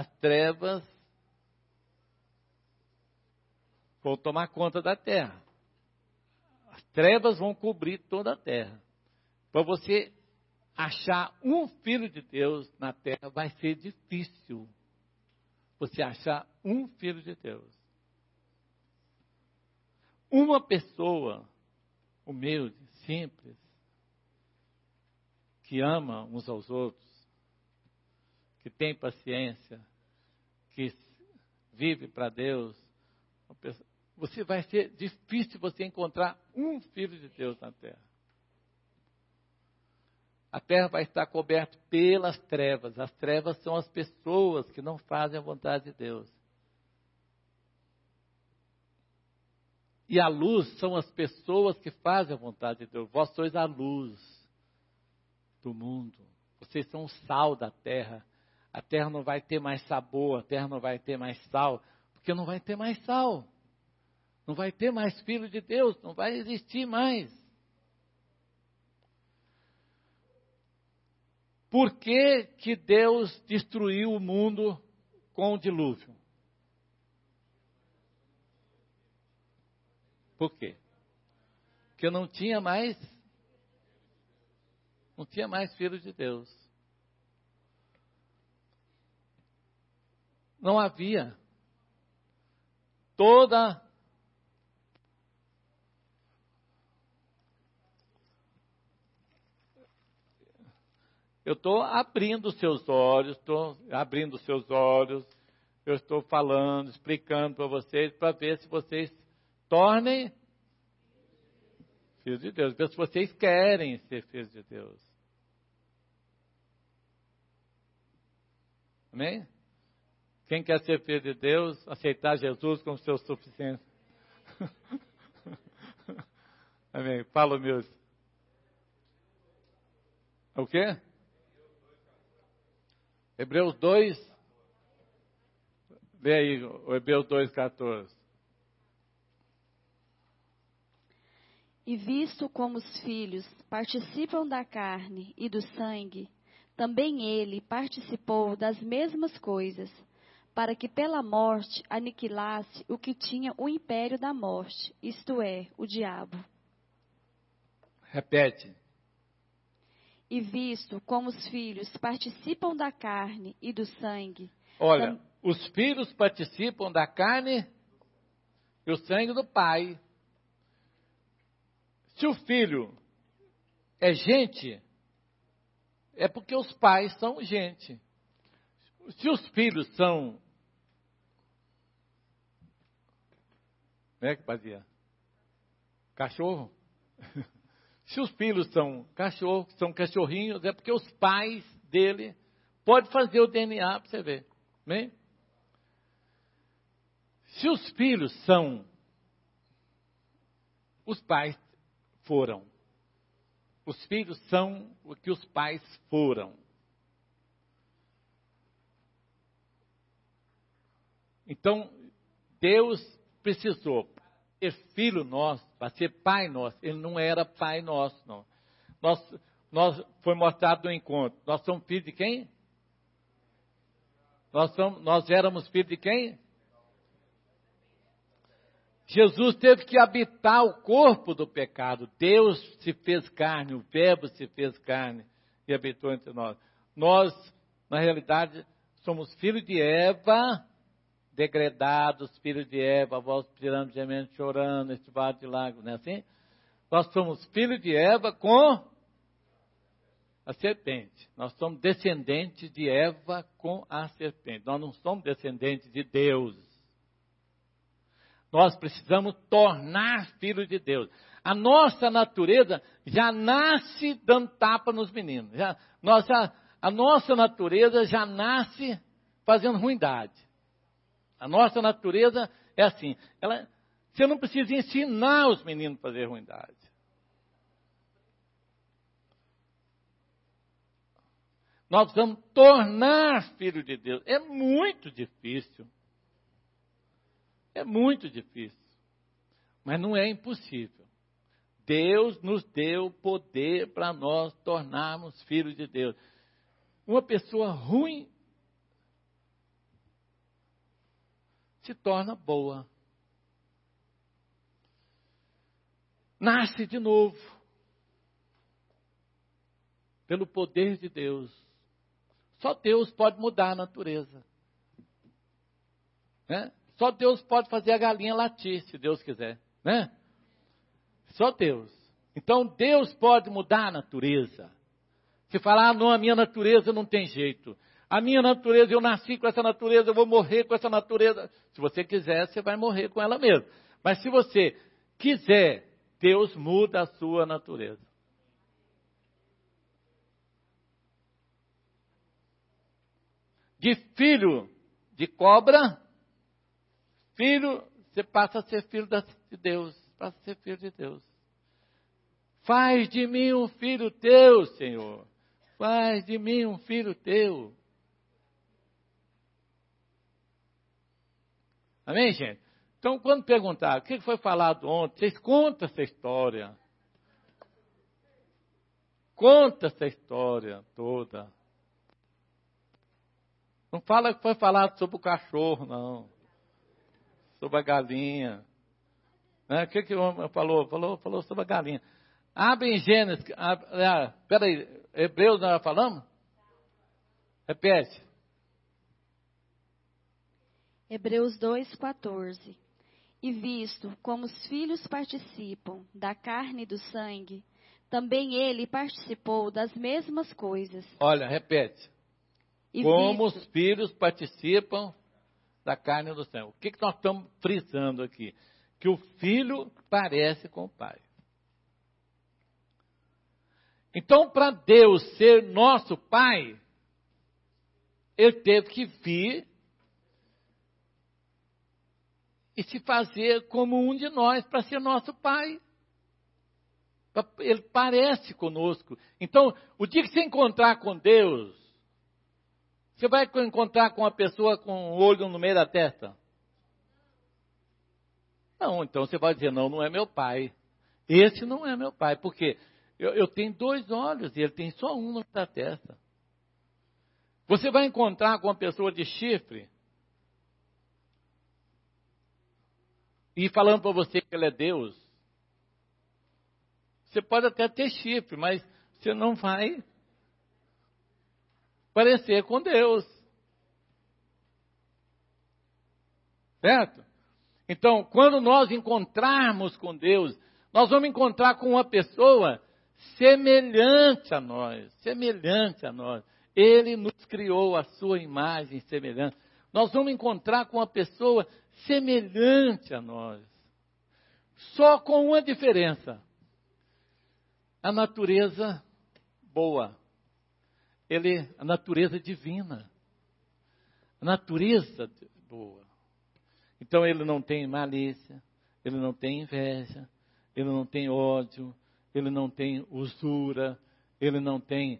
vão tomar conta da terra. As trevas vão cobrir toda a terra. Para você achar um filho de Deus na terra vai ser difícil. Você achar um filho de Deus. Uma pessoa humilde, simples, que ama uns aos outros, que tem paciência, que vive para Deus, você vai ser difícil você encontrar um filho de Deus na terra. A terra vai estar coberta pelas trevas. As trevas são as pessoas que não fazem a vontade de Deus. E a luz são as pessoas que fazem a vontade de Deus. Vós sois a luz do mundo. Vocês são o sal da terra. A terra não vai ter mais sabor, a terra não vai ter mais sal, porque não vai ter mais sal. Não vai ter mais filho de Deus, não vai existir mais. Por que Deus destruiu o mundo com o dilúvio? Por quê? Porque não tinha mais filho de Deus. Não havia. Eu estou abrindo seus olhos, eu estou falando, explicando para vocês, para ver se vocês tornem filhos de Deus, ver se vocês querem ser filhos de Deus. Amém? Quem quer ser filho de Deus, aceitar Jesus como seu suficiente. Amém? Fala, meus. O quê? Hebreus 2. Lê aí o Hebreus 2,14. E visto como os filhos participam da carne e do sangue, também ele participou das mesmas coisas, para que pela morte aniquilasse o que tinha o império da morte, isto é, o diabo. Repete. E visto como os filhos participam da carne e do sangue. Olha, os filhos participam da carne e o sangue do pai. Se o filho é gente, é porque os pais são gente. Se os filhos são... Como é que fazia? Cachorro? Se os filhos são cachorros, são cachorrinhos, é porque os pais dele podem fazer o DNA para você ver. Bem? Se os filhos são... Os pais foram. Os filhos são o que os pais foram. Então, Deus precisou ser filho nosso, para ser pai nosso. Ele não era pai nosso, não. Nós foi mostrado no encontro. Nós somos filhos de quem? Nós éramos filhos de quem? Jesus teve que habitar o corpo do pecado. Deus se fez carne, o Verbo se fez carne e habitou entre nós. Nós, na realidade, somos filhos de Eva, degredados, filhos de Eva, avós tirando, gemendo, chorando, estivados de lágrimas, não é assim? Nós somos filhos de Eva com a serpente. Nós somos descendentes de Eva com a serpente. Nós não somos descendentes de Deus. Nós precisamos tornar filhos de Deus. A nossa natureza já nasce dando tapa nos meninos. A nossa natureza já nasce fazendo ruindade. A nossa natureza é assim. Você não precisa ensinar os meninos a fazer ruindade. Nós vamos tornar filho de Deus. É muito difícil. É muito difícil. Mas não é impossível. Deus nos deu poder para nós tornarmos filhos de Deus. Uma pessoa ruim se torna boa. Nasce de novo. Pelo poder de Deus. Só Deus pode mudar a natureza. Né? Só Deus pode fazer a galinha latir, se Deus quiser. Né? Só Deus. Então Deus pode mudar a natureza. Se falar, não, a minha natureza não tem jeito. A minha natureza, eu nasci com essa natureza, eu vou morrer com essa natureza. Se você quiser, você vai morrer com ela mesmo. Mas se você quiser, Deus muda a sua natureza. De filho de cobra, filho, você passa a ser filho de Deus. Passa a ser filho de Deus. Faz de mim um filho teu, Senhor. Faz de mim um filho teu. Amém, gente? Então, quando perguntar o que foi falado ontem, vocês contam essa história. Conta essa história toda. Não fala que foi falado sobre o cachorro, não. Sobre a galinha. Né? O que o homem falou? Falou sobre a galinha. Abre em Gênesis. Peraí, Hebreus nós já falamos? Repete. Hebreus 2,14. E visto como os filhos participam da carne e do sangue, também ele participou das mesmas coisas. Olha, repete. E Como visto, os filhos participam da carne e do sangue. O que nós estamos frisando aqui? Que o filho parece com o pai. Então, para Deus ser nosso pai, ele teve que vir e se fazer como um de nós para ser nosso pai. Ele parece conosco. Então, o dia que você encontrar com Deus, você vai encontrar com uma pessoa com um olho no meio da testa? Não, então você vai dizer, não é meu pai. Esse não é meu pai, porque eu tenho 2 olhos e ele tem só um no meio da testa. Você vai encontrar com uma pessoa de chifre e falando para você que ele é Deus. Você pode até ter chifre, mas você não vai parecer com Deus. Certo? Então, quando nós encontrarmos com Deus, nós vamos encontrar com uma pessoa semelhante a nós, semelhante a nós. Ele nos criou a sua imagem e semelhança. Nós vamos encontrar com uma pessoa semelhante a nós. Só com uma diferença. A natureza boa. A natureza divina. A natureza boa. Então ele não tem malícia, ele não tem inveja, ele não tem ódio, ele não tem usura, ele não tem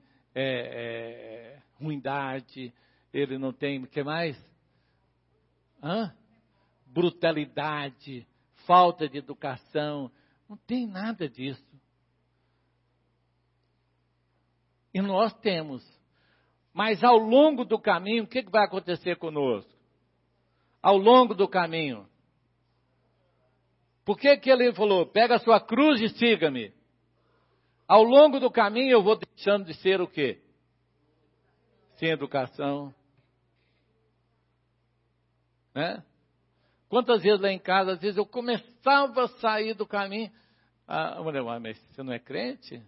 ruindade, ele não tem, o que mais? Brutalidade, falta de educação, não tem nada disso. E nós temos. Mas ao longo do caminho, o que vai acontecer conosco? Ao longo do caminho. Por que ele falou, pega a sua cruz e siga-me? Ao longo do caminho eu vou deixando de ser o quê? Sem educação. Né? Quantas vezes lá em casa, às vezes eu começava a sair do caminho. A mulher, mas você não é crente?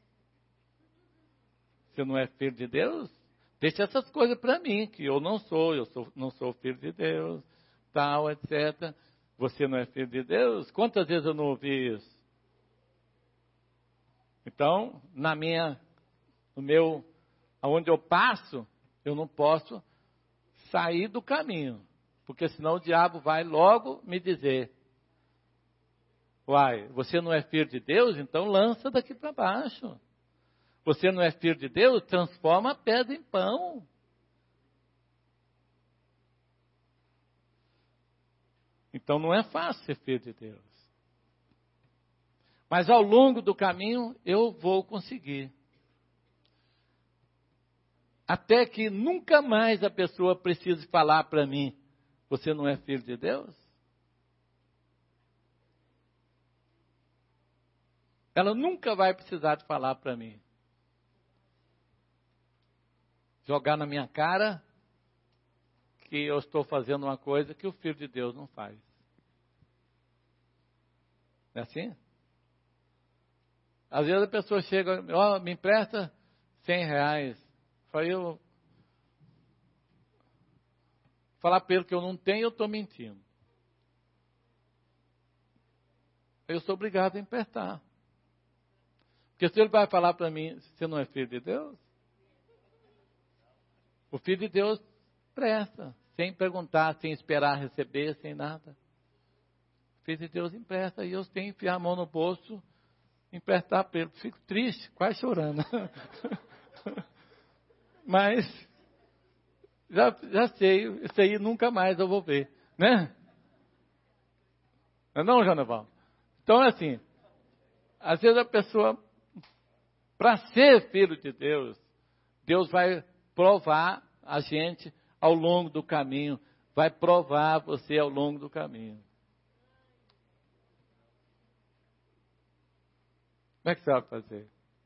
Você não é filho de Deus? Deixa essas coisas para mim, que eu não sou filho de Deus, tal, etc. Você não é filho de Deus? Quantas vezes eu não ouvi isso? Então, aonde eu passo, eu não posso sair do caminho, porque senão o diabo vai logo me dizer, você não é filho de Deus? Então lança daqui para baixo. Você não é filho de Deus? Transforma a pedra em pão. Então não é fácil ser filho de Deus. Mas ao longo do caminho eu vou conseguir. Até que nunca mais a pessoa precise falar para mim, você não é filho de Deus? Ela nunca vai precisar de falar para mim. Jogar na minha cara que eu estou fazendo uma coisa que o Filho de Deus não faz. Não é assim? Às vezes a pessoa chega, me empresta R$100. Eu falar para ele que eu não tenho, eu estou mentindo. Eu sou obrigado a emprestar. Porque se ele vai falar para mim, você não é filho de Deus? O Filho de Deus presta, sem perguntar, sem esperar receber, sem nada. O Filho de Deus empresta, e eu tenho que enfiar a mão no bolso, emprestar para ele. Fico triste, quase chorando. Mas, já sei, isso aí nunca mais eu vou ver, né? Não é não, Jonaval? Então, assim, às vezes a pessoa, para ser filho de Deus, Deus vai provar a gente ao longo do caminho, vai provar você ao longo do caminho. Como é que você vai fazer?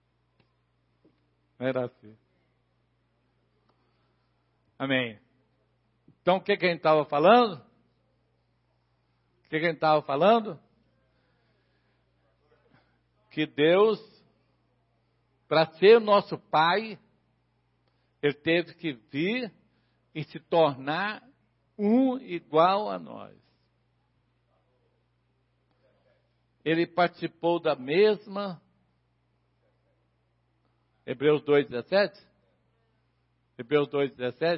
Não era assim. Amém. Então, o que a gente estava falando? Que Deus, para ser nosso Pai, Ele teve que vir e se tornar um igual a nós. Ele participou da mesma... Hebreus 2,17? Hebreus 2,17?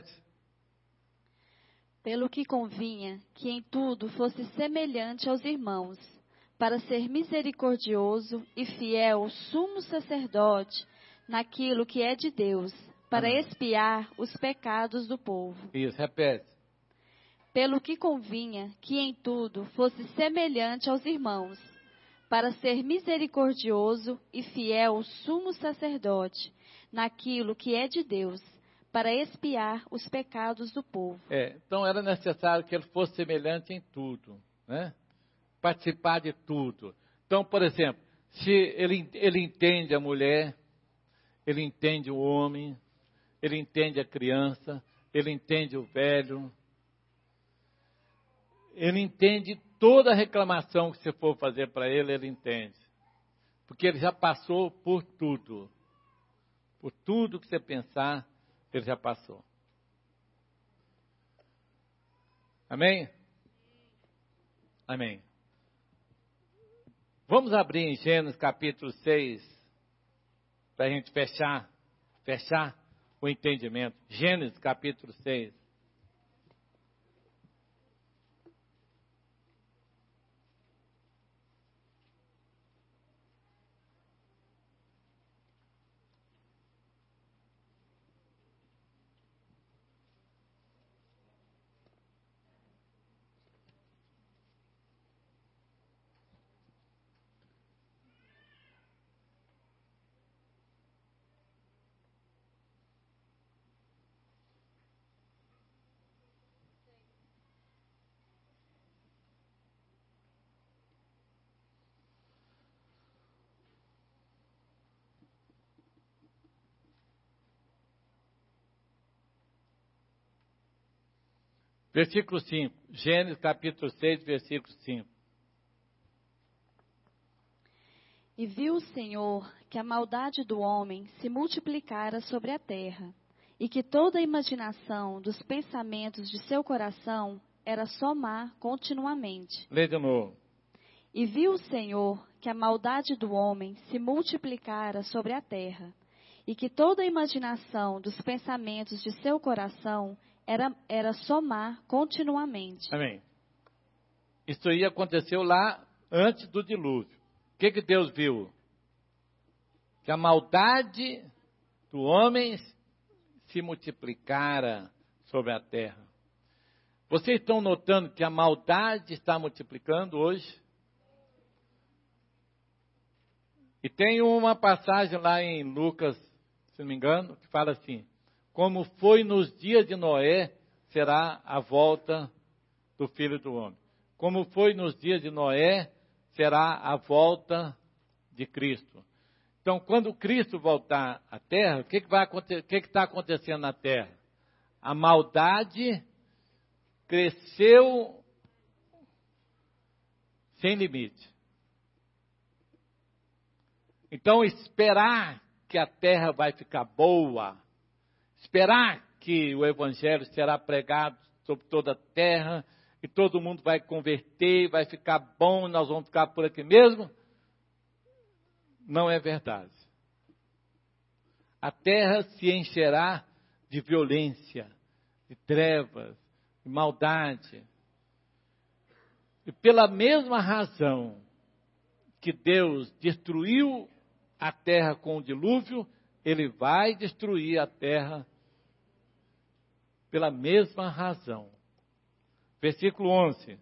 Pelo que convinha que em tudo fosse semelhante aos irmãos, para ser misericordioso e fiel sumo sacerdote naquilo que é de Deus, para expiar os pecados do povo. Isso, repete. Pelo que convinha que em tudo fosse semelhante aos irmãos, para ser misericordioso e fiel sumo sacerdote naquilo que é de Deus, para expiar os pecados do povo. Então era necessário que ele fosse semelhante em tudo, né? Participar de tudo. Então, por exemplo, se ele entende a mulher, ele entende o homem, ele entende a criança, ele entende o velho, ele entende toda a reclamação que você for fazer para ele, ele entende. Porque ele já passou por tudo. Por tudo que você pensar, ele já passou. Amém? Amém. Vamos abrir em Gênesis capítulo 6, para a gente fechar o entendimento. Gênesis capítulo 6. Versículo 5. Gênesis capítulo 6, versículo 5. E viu o Senhor que a maldade do homem se multiplicara sobre a terra, e que toda a imaginação dos pensamentos de seu coração era só má continuamente. Lê de novo. E viu o Senhor que a maldade do homem se multiplicara sobre a terra, e que toda a imaginação dos pensamentos de seu coração era só má continuamente. Amém. Isso aí aconteceu lá antes do dilúvio. O que Deus viu? Que a maldade do homem se multiplicara sobre a terra. Vocês estão notando que a maldade está multiplicando hoje? E tem uma passagem lá em Lucas, se não me engano, que fala assim: como foi nos dias de Noé, será a volta do Filho do Homem. Como foi nos dias de Noé, será a volta de Cristo. Então, quando Cristo voltar à terra, o que vai acontecer? O que está acontecendo na terra? A maldade cresceu sem limite. Então, esperar que a terra vai ficar boa, esperar que o evangelho será pregado sobre toda a terra e todo mundo vai converter, vai ficar bom, nós vamos ficar por aqui mesmo, não é verdade. A terra se encherá de violência, de trevas, de maldade. E pela mesma razão que Deus destruiu a terra com o dilúvio, Ele vai destruir a terra pela mesma razão. Versículo 11.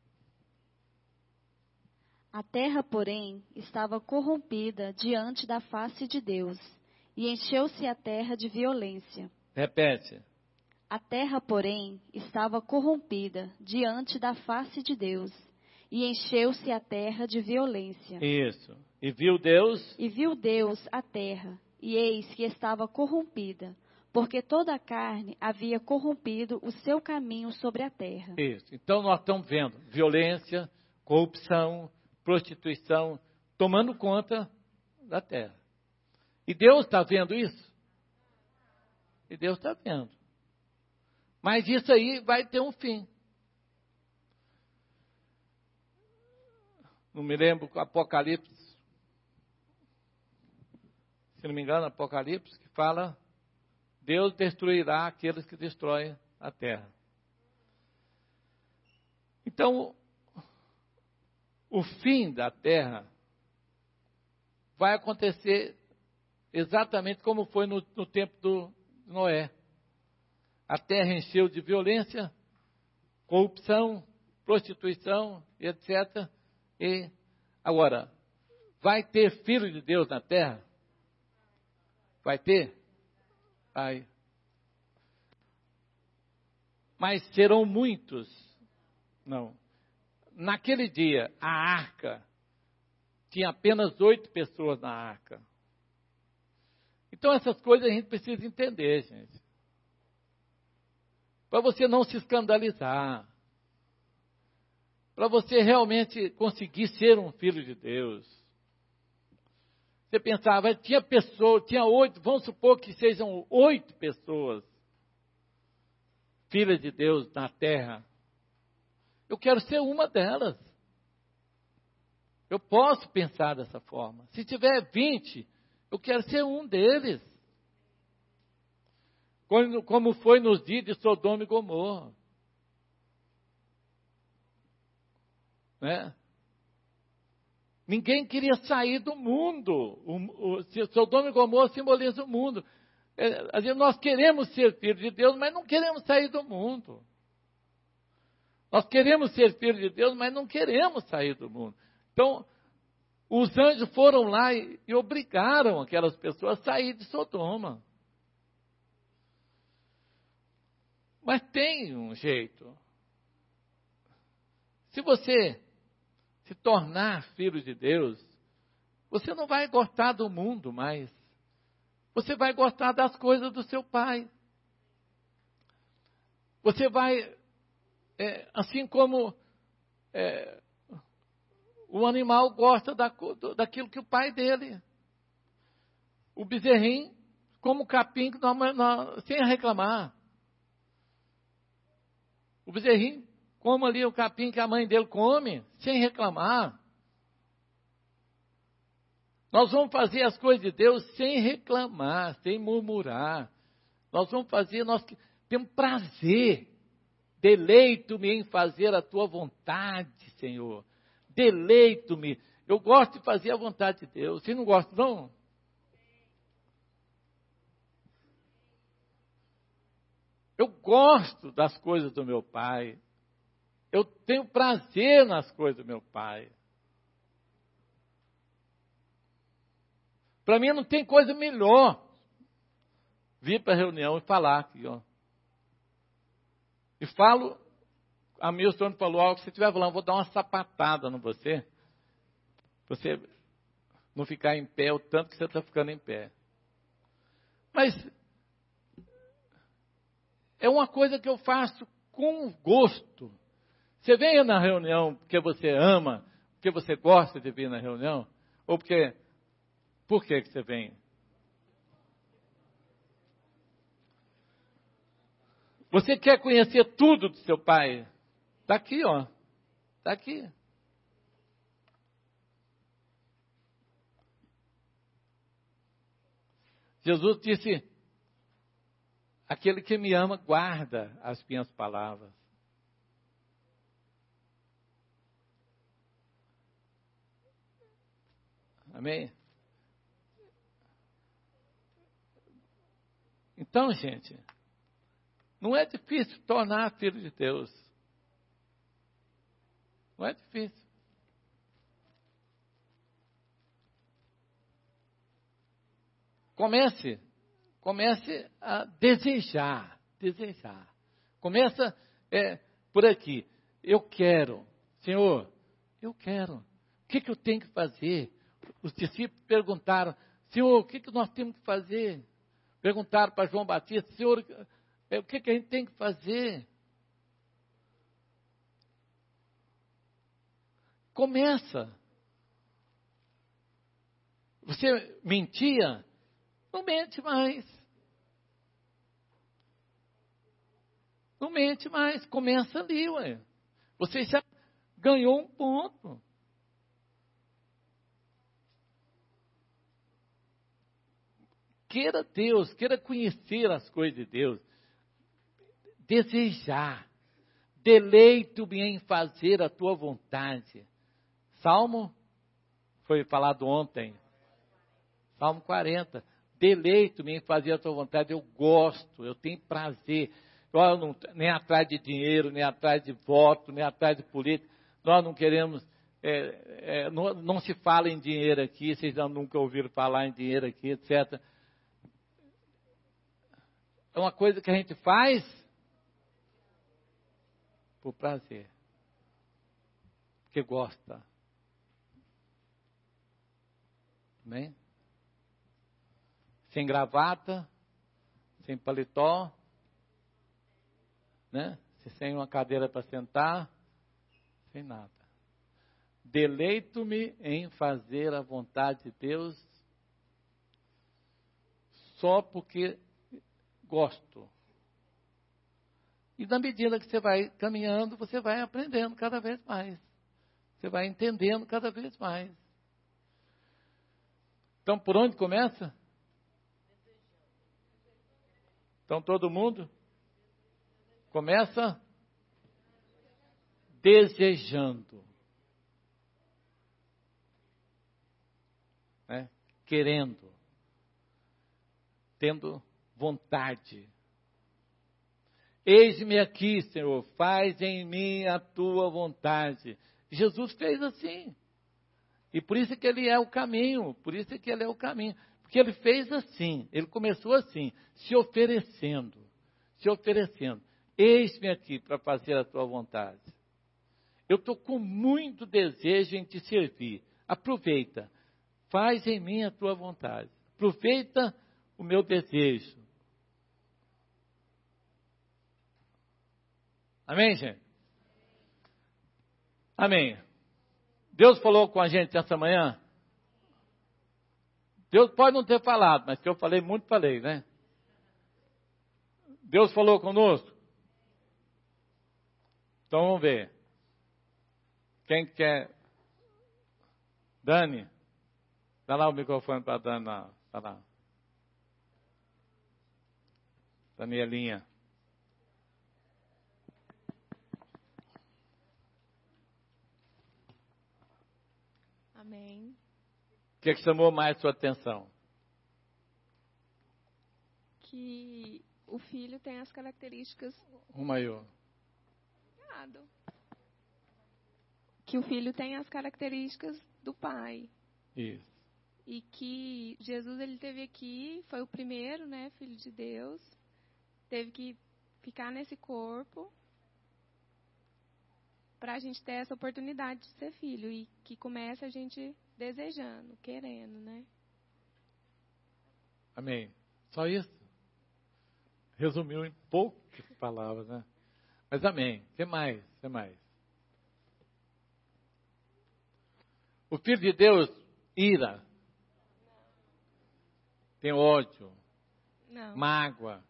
A terra, porém, estava corrompida diante da face de Deus, e encheu-se a terra de violência. Repete. A terra, porém, estava corrompida diante da face de Deus, e encheu-se a terra de violência. Isso. E viu Deus? E viu Deus a terra, e eis que estava corrompida, porque toda a carne havia corrompido o seu caminho sobre a terra. Isso. Então nós estamos vendo violência, corrupção, prostituição, tomando conta da terra. E Deus está vendo isso? E Deus está vendo. Mas isso aí vai ter um fim. Não me lembro, Apocalipse, se não me engano, Apocalipse, que fala: Deus destruirá aqueles que destroem a terra. Então, o fim da terra vai acontecer exatamente como foi no tempo do Noé. A terra encheu de violência, corrupção, prostituição, etc. E agora, vai ter filho de Deus na terra? Vai ter? Vai. Mas serão muitos? Não. Naquele dia, a arca tinha apenas 8 pessoas na arca. Então essas coisas a gente precisa entender, gente. Para você não se escandalizar. Para você realmente conseguir ser um filho de Deus. Você pensava, tinha pessoas, tinha 8, vamos supor que sejam 8 pessoas, filhas de Deus na terra. Eu quero ser uma delas. Eu posso pensar dessa forma. Se tiver 20, eu quero ser um deles. Como foi nos dias de Sodoma e Gomorra. Né? Ninguém queria sair do mundo. Sodoma e Gomorra simboliza o mundo. Nós queremos ser filhos de Deus, mas não queremos sair do mundo. Nós queremos ser filhos de Deus, mas não queremos sair do mundo. Então, os anjos foram lá e obrigaram aquelas pessoas a sair de Sodoma. Mas tem um jeito. Se você se tornar filho de Deus, você não vai gostar do mundo mais. Você vai gostar das coisas do seu pai. Você vai, assim como o animal gosta daquilo que o pai dele. O bezerrinho, como o capim, sem reclamar. O bezerrinho, como ali o capim que a mãe dele come, sem reclamar. Nós vamos fazer as coisas de Deus sem reclamar, sem murmurar. Nós vamos fazer, nós temos prazer. Deleito-me em fazer a tua vontade, Senhor. Deleito-me. Eu gosto de fazer a vontade de Deus. Você não gosta, não? Eu gosto das coisas do meu Pai. Eu tenho prazer nas coisas do meu Pai. Para mim não tem coisa melhor vir para a reunião e falar aqui, ó. E falo, a Milton falou algo, se você estiver falando, vou dar uma sapatada no você. Você não ficar em pé o tanto que você está ficando em pé. Mas é uma coisa que eu faço com gosto. Você vem na reunião porque você ama, porque você gosta de vir na reunião? Ou porque... Por que você vem? Você quer conhecer tudo do seu pai? Está aqui, ó. Está aqui. Jesus disse, aquele que me ama guarda as minhas palavras. Amém? Então, gente, não é difícil tornar filho de Deus. Não é difícil. Comece a desejar. Começa por aqui. Eu quero. Senhor, eu quero. O que eu tenho que fazer? Os discípulos perguntaram, Senhor, o que nós temos que fazer? Perguntaram para João Batista, Senhor, o que a gente tem que fazer? Começa. Você mentia? Não mente mais. Não mente mais. Começa ali, ué. Você já ganhou um ponto. Queira Deus, queira conhecer as coisas de Deus. Desejar. Deleito-me em fazer a tua vontade. Salmo, foi falado ontem. Salmo 40. Deleito-me em fazer a tua vontade. Eu gosto, eu tenho prazer. Eu não, nem atrás de dinheiro, nem atrás de voto, nem atrás de política. Nós não queremos, não se fala em dinheiro aqui, vocês nunca ouviram falar em dinheiro aqui, etc. É uma coisa que a gente faz por prazer. Porque gosta. Amém? sem gravata, sem paletó, né? Sem uma cadeira para sentar, sem nada. Deleito-me em fazer a vontade de Deus só porque gosto. E na medida que você vai caminhando, você vai aprendendo cada vez mais. Você vai entendendo cada vez mais. Então, por onde começa? Então, todo mundo começa desejando. Né? Querendo. Tendo vontade. Eis-me aqui, Senhor, faz em mim a tua vontade. Jesus fez assim. E por isso que ele é o caminho, por isso que ele é o caminho. Porque ele fez assim, ele começou assim, se oferecendo. Eis-me aqui para fazer a tua vontade. Eu estou com muito desejo em te servir. Aproveita, faz em mim a tua vontade. Aproveita o meu desejo. Amém, gente? Amém. Deus falou com a gente essa manhã? Deus pode não ter falado, mas que eu falei, muito falei, né? Deus falou conosco? Então vamos ver. Quem quer? Dani? Dá lá o microfone para a Dani lá. Dá lá. Danielinha. Amém. O que chamou mais sua atenção? Que o filho tem as características... O maior. Que o filho tem as características do pai. Isso. E que Jesus, ele teve aqui, foi o primeiro, né, filho de Deus. Teve que ficar nesse corpo para a gente ter essa oportunidade de ser filho. E que começa a gente desejando, querendo, né? Amém. Só isso? Resumiu em poucas palavras, né? Mas amém. O que mais? O que mais? O Filho de Deus ira. Tem ódio. Não. Mágoa.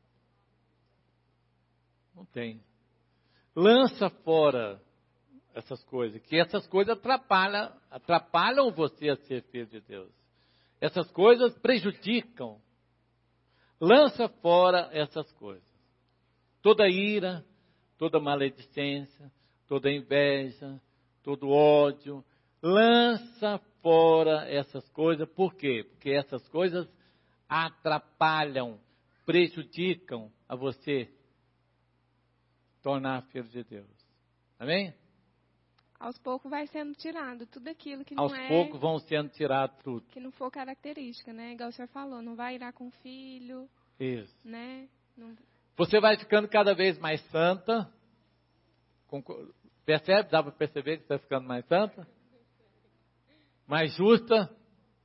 Não tem. Lança fora essas coisas, que essas coisas atrapalham você a ser filho de Deus. Essas coisas prejudicam. Lança fora essas coisas. Toda ira, toda maledicência, toda inveja, todo ódio. Lança fora essas coisas. Por quê? Porque essas coisas atrapalham, prejudicam a você tornar filho de Deus. Amém? Aos poucos vai sendo tirado tudo aquilo que não Aos poucos vão sendo tirado tudo. Que não for característica, né? Igual o senhor falou, não vai irar com o filho. Isso. Né? Não... Você vai ficando cada vez mais santa. Percebe? Dá para perceber que está ficando mais santa? Mais justa.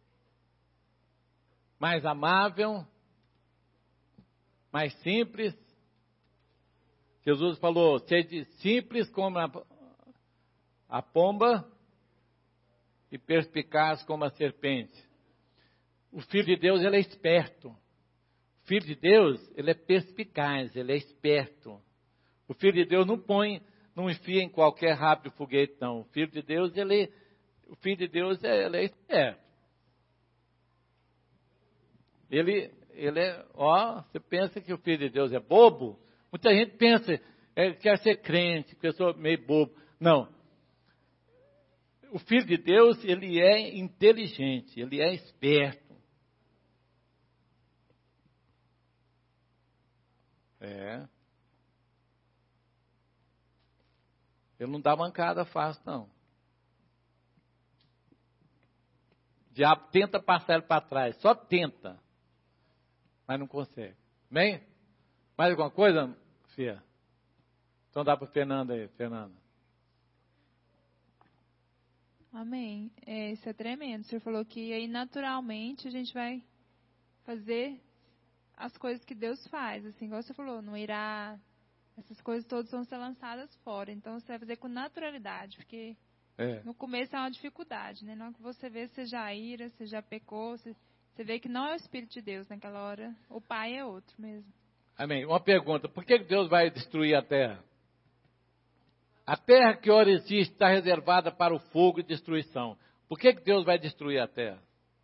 Mais amável. Mais simples. Jesus falou, sede simples como a pomba e perspicaz como a serpente. O Filho de Deus, ele é esperto. O Filho de Deus, ele é perspicaz, ele é esperto. O Filho de Deus não enfia em qualquer rabo de foguete, não. O Filho de Deus, ele é esperto. Ele é, você pensa que o Filho de Deus é bobo? Muita gente pensa, quer ser crente, pessoa meio bobo. Não. O Filho de Deus, ele é inteligente, ele é esperto. Ele não dá mancada fácil, não. O diabo tenta passar ele para trás, só tenta, mas não consegue. Amém? Mais alguma coisa, Fia? Então dá para o Fernando aí, Fernanda. Amém. Isso é tremendo. O senhor falou que aí naturalmente a gente vai fazer as coisas que Deus faz, assim, igual você falou, não irá, essas coisas todas vão ser lançadas fora. Então, você vai fazer com naturalidade, porque no começo é uma dificuldade, né? Não que você vê, você já ira, você já pecou, você vê que não é o Espírito de Deus naquela hora, o Pai é outro mesmo. Amém. Uma pergunta, por que Deus vai destruir a terra? A terra que ora existe está reservada para o fogo e destruição. Por que Deus vai destruir a terra?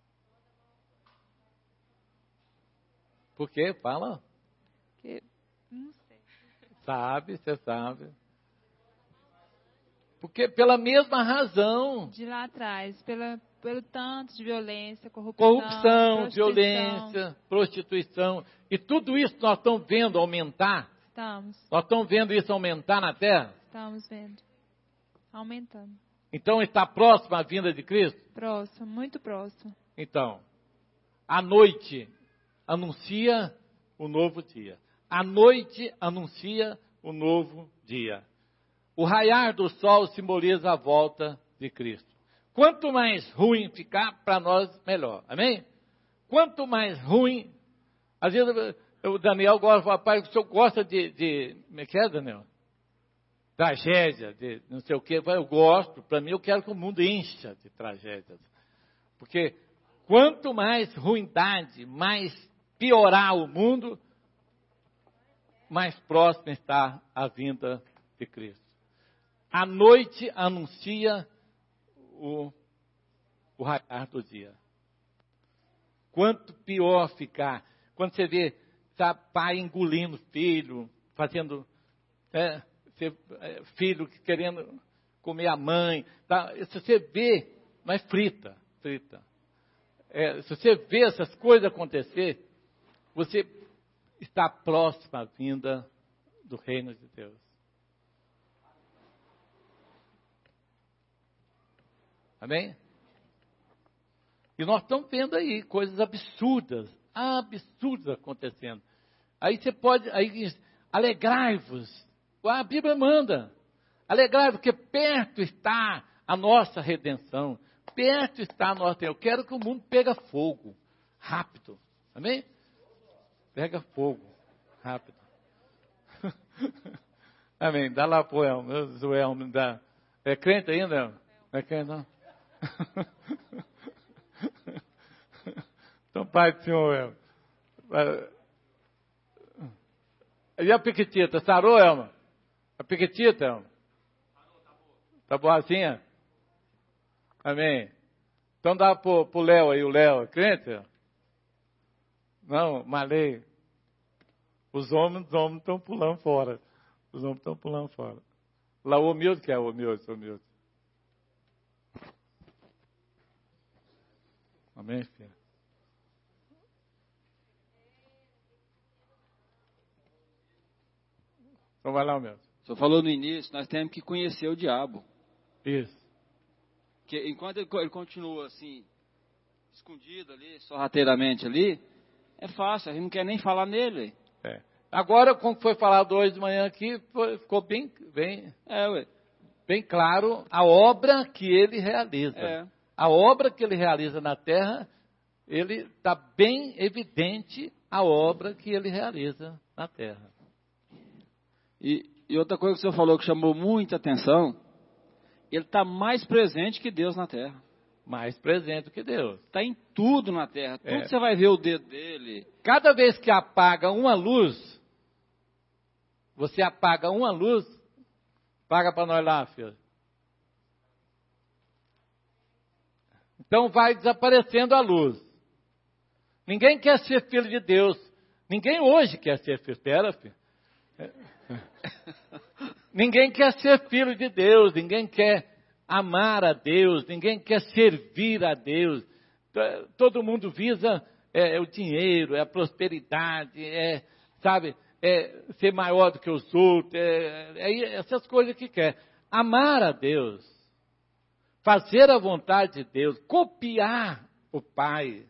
Por quê? Fala. Porque, não sei. Sabe, você sabe. Porque pela mesma razão. De lá atrás, pelo tanto de violência, corrupção, violência, prostituição. E tudo isso nós estamos vendo aumentar. Estamos. Nós estamos vendo isso aumentar na terra. Estamos vendo. Aumentando. Então está próxima a vinda de Cristo? Próximo, muito próximo. Então, a noite anuncia o novo dia. A noite anuncia o novo dia. O raiar do sol simboliza a volta de Cristo. Quanto mais ruim ficar, para nós, melhor. Amém? Quanto mais ruim... Às vezes, o Daniel gosta, pai, o senhor gosta de como é que é, Daniel? Tragédia, de não sei o quê. Eu gosto, para mim, eu quero que o mundo encha de tragédias. Porque quanto mais ruindade, mais piorar o mundo, mais próxima está a vinda de Cristo. A noite anuncia o raiar do dia. Quanto pior ficar. Quando você vê, sabe, pai engolindo filho, fazendo filho querendo comer a mãe. Tá? Se você vê, mas frita. Se você vê essas coisas acontecer, você está próximo à vinda do reino de Deus. Amém? E nós estamos vendo aí coisas absurdas acontecendo. Aí você pode, alegrai-vos. A Bíblia manda, alegrai-vos, porque perto está a nossa redenção. Perto está a nossa. Eu quero que o mundo pegue fogo, rápido. Amém? Pega fogo, rápido. Amém. Dá lá pro Elmo. O Elmo dá. É crente ainda? Não é crente, não? Então, Pai do Senhor, Elmo. E a Piquitita? Sarou, Elma? A Piquitita, Elma? Tá boazinha? Amém. Então dá pro Léo aí, o Léo. É crente? Não, malei. Os homens estão pulando fora. Os homens estão pulando fora. Lá o humilde que é o humilde. Amém, filho? Então vai lá, humilde. O senhor falou no início, nós temos que conhecer o diabo. Isso. Que enquanto ele continua assim, escondido ali, sorrateiramente ali, é fácil, a gente não quer nem falar nele. É. Agora, como foi falado hoje de manhã aqui, ficou bem claro a obra que ele realiza. É. A obra que ele realiza na terra, ele está bem evidente a obra que ele realiza na terra. E outra coisa que o senhor falou que chamou muita atenção, ele está mais presente que Deus na terra. Mais presente que Deus. Está em tudo na terra. Tudo você vai ver o dedo dele. Cada vez que apaga uma luz, você apaga uma luz, paga para nós lá, filho. Então vai desaparecendo a luz. Ninguém quer ser filho de Deus. Ninguém hoje quer ser filho. Espera, filho. Ninguém quer ser filho de Deus. Ninguém quer amar a Deus. Ninguém quer servir a Deus. Todo mundo visa o dinheiro, a prosperidade, ser maior do que os outros. Essas coisas que quer. Amar a Deus. Fazer a vontade de Deus. Copiar o Pai.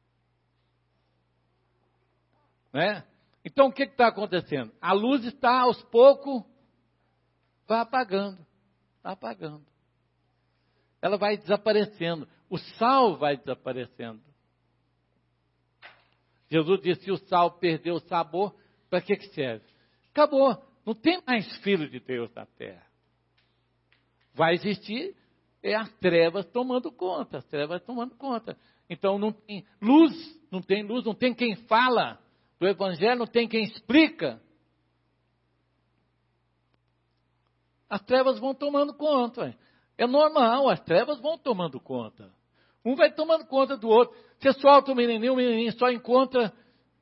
Né? Então, o que está acontecendo? A luz está, aos poucos, vai apagando. Ela vai desaparecendo. O sal vai desaparecendo. Jesus disse, se o sal perdeu o sabor, para que serve? Acabou. Não tem mais filho de Deus na terra. Vai existir as trevas tomando conta. As trevas tomando conta. Então não tem luz, não tem quem fala do Evangelho, não tem quem explica. As trevas vão tomando conta. É normal, as trevas vão tomando conta. Um vai tomando conta do outro. Você solta o menininho só encontra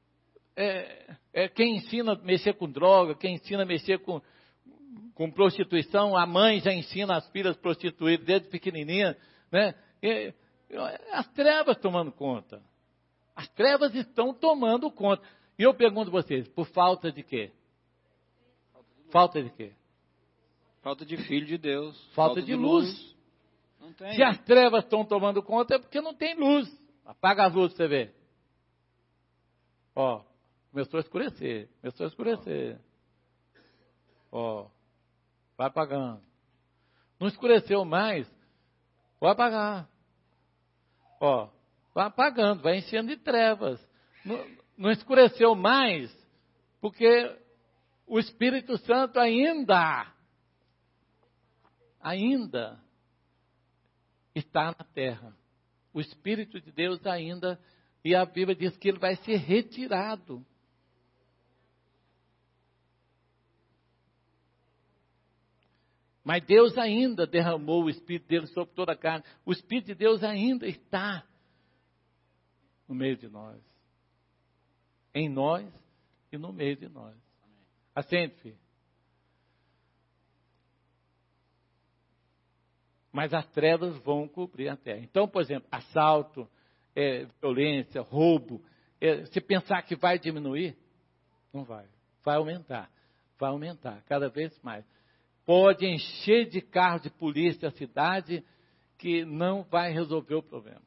quem ensina a mexer com droga, quem ensina a mexer com prostituição. A mãe já ensina as filhas prostituídas desde pequenininha, né? As trevas tomando conta. As trevas estão tomando conta. E eu pergunto a vocês, por falta de quê? Falta de quê? Falta de filho de Deus. Falta de luz. Não tem. Se as trevas estão tomando conta, é porque não tem luz. Apaga as luzes, você vê. Ó, começou a escurecer. Ó, vai apagando. Não escureceu mais, vai apagar. Ó, vai apagando, vai enchendo de trevas. Não escureceu mais, porque o Espírito Santo ainda está na terra. O Espírito de Deus ainda, e a Bíblia diz que ele vai ser retirado. Mas Deus ainda derramou o Espírito dele sobre toda a carne. O Espírito de Deus ainda está no meio de nós. Em nós e no meio de nós. Assente, filho. Mas as trevas vão cobrir a terra. Então, por exemplo, assalto, violência, roubo. Se pensar que vai diminuir, não vai. Vai aumentar cada vez mais. Pode encher de carro de polícia a cidade, que não vai resolver o problema.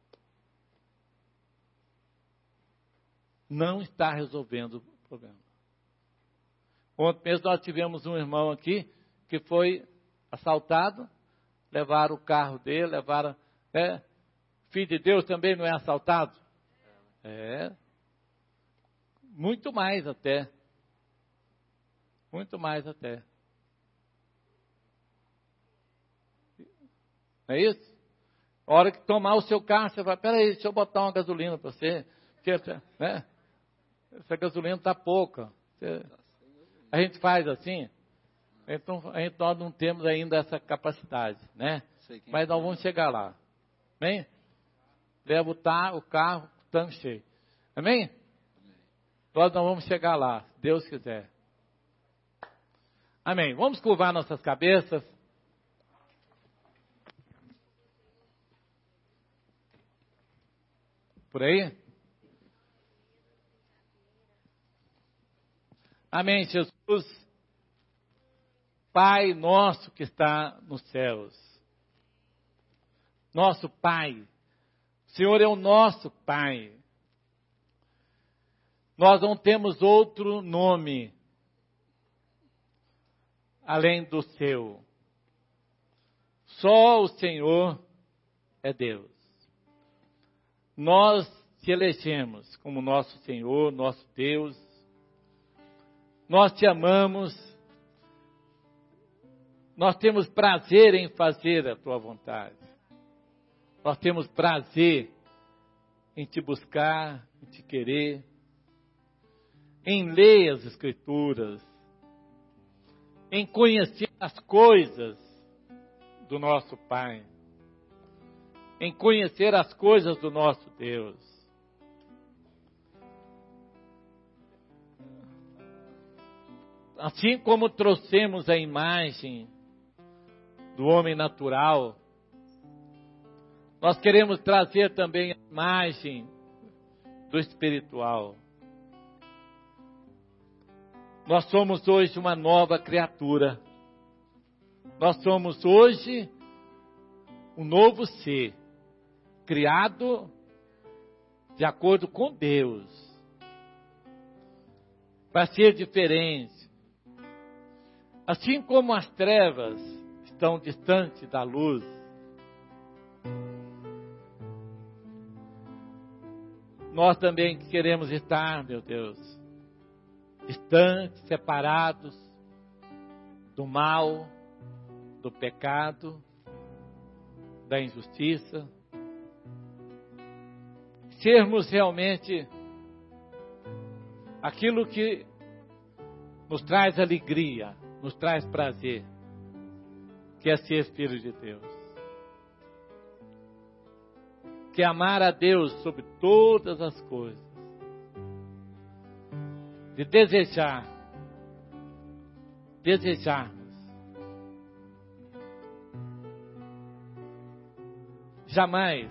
Não está resolvendo o problema. Ontem mesmo nós tivemos um irmão aqui que foi assaltado, levaram o carro dele, filho de Deus também não é assaltado? Muito mais até. Muito mais até. Não é isso? A hora que tomar o seu carro, você vai, peraí, deixa eu botar uma gasolina para você. Porque, né? Essa gasolina está pouca. A gente faz assim, então nós não temos ainda essa capacidade, né? Mas nós vamos chegar lá. Amém? Leva o carro, tanque cheio. Amém? Nós não vamos chegar lá, se Deus quiser. Amém. Vamos curvar nossas cabeças. Por aí? Amém, Jesus. Pai nosso que está nos céus. Nosso Pai. O Senhor é o nosso Pai. Nós não temos outro nome além do seu. Só o Senhor é Deus. Nós te elegemos como nosso Senhor, nosso Deus. Nós te amamos. Nós temos prazer em fazer a tua vontade. Nós temos prazer em te buscar, em te querer, em ler as Escrituras, em conhecer as coisas do nosso Pai, em conhecer as coisas do nosso Deus. Assim como trouxemos a imagem do homem natural, nós queremos trazer também a imagem do espiritual. Nós somos hoje uma nova criatura. Nós somos hoje um novo ser, criado de acordo com Deus, para ser diferente. Assim como as trevas estão distantes da luz, nós também queremos estar, meu Deus, distantes, separados do mal, do pecado, da injustiça. Sermos realmente aquilo que nos traz alegria, nos traz prazer, que é ser filho de Deus. Que é amar a Deus sobre todas as coisas. De desejarmos jamais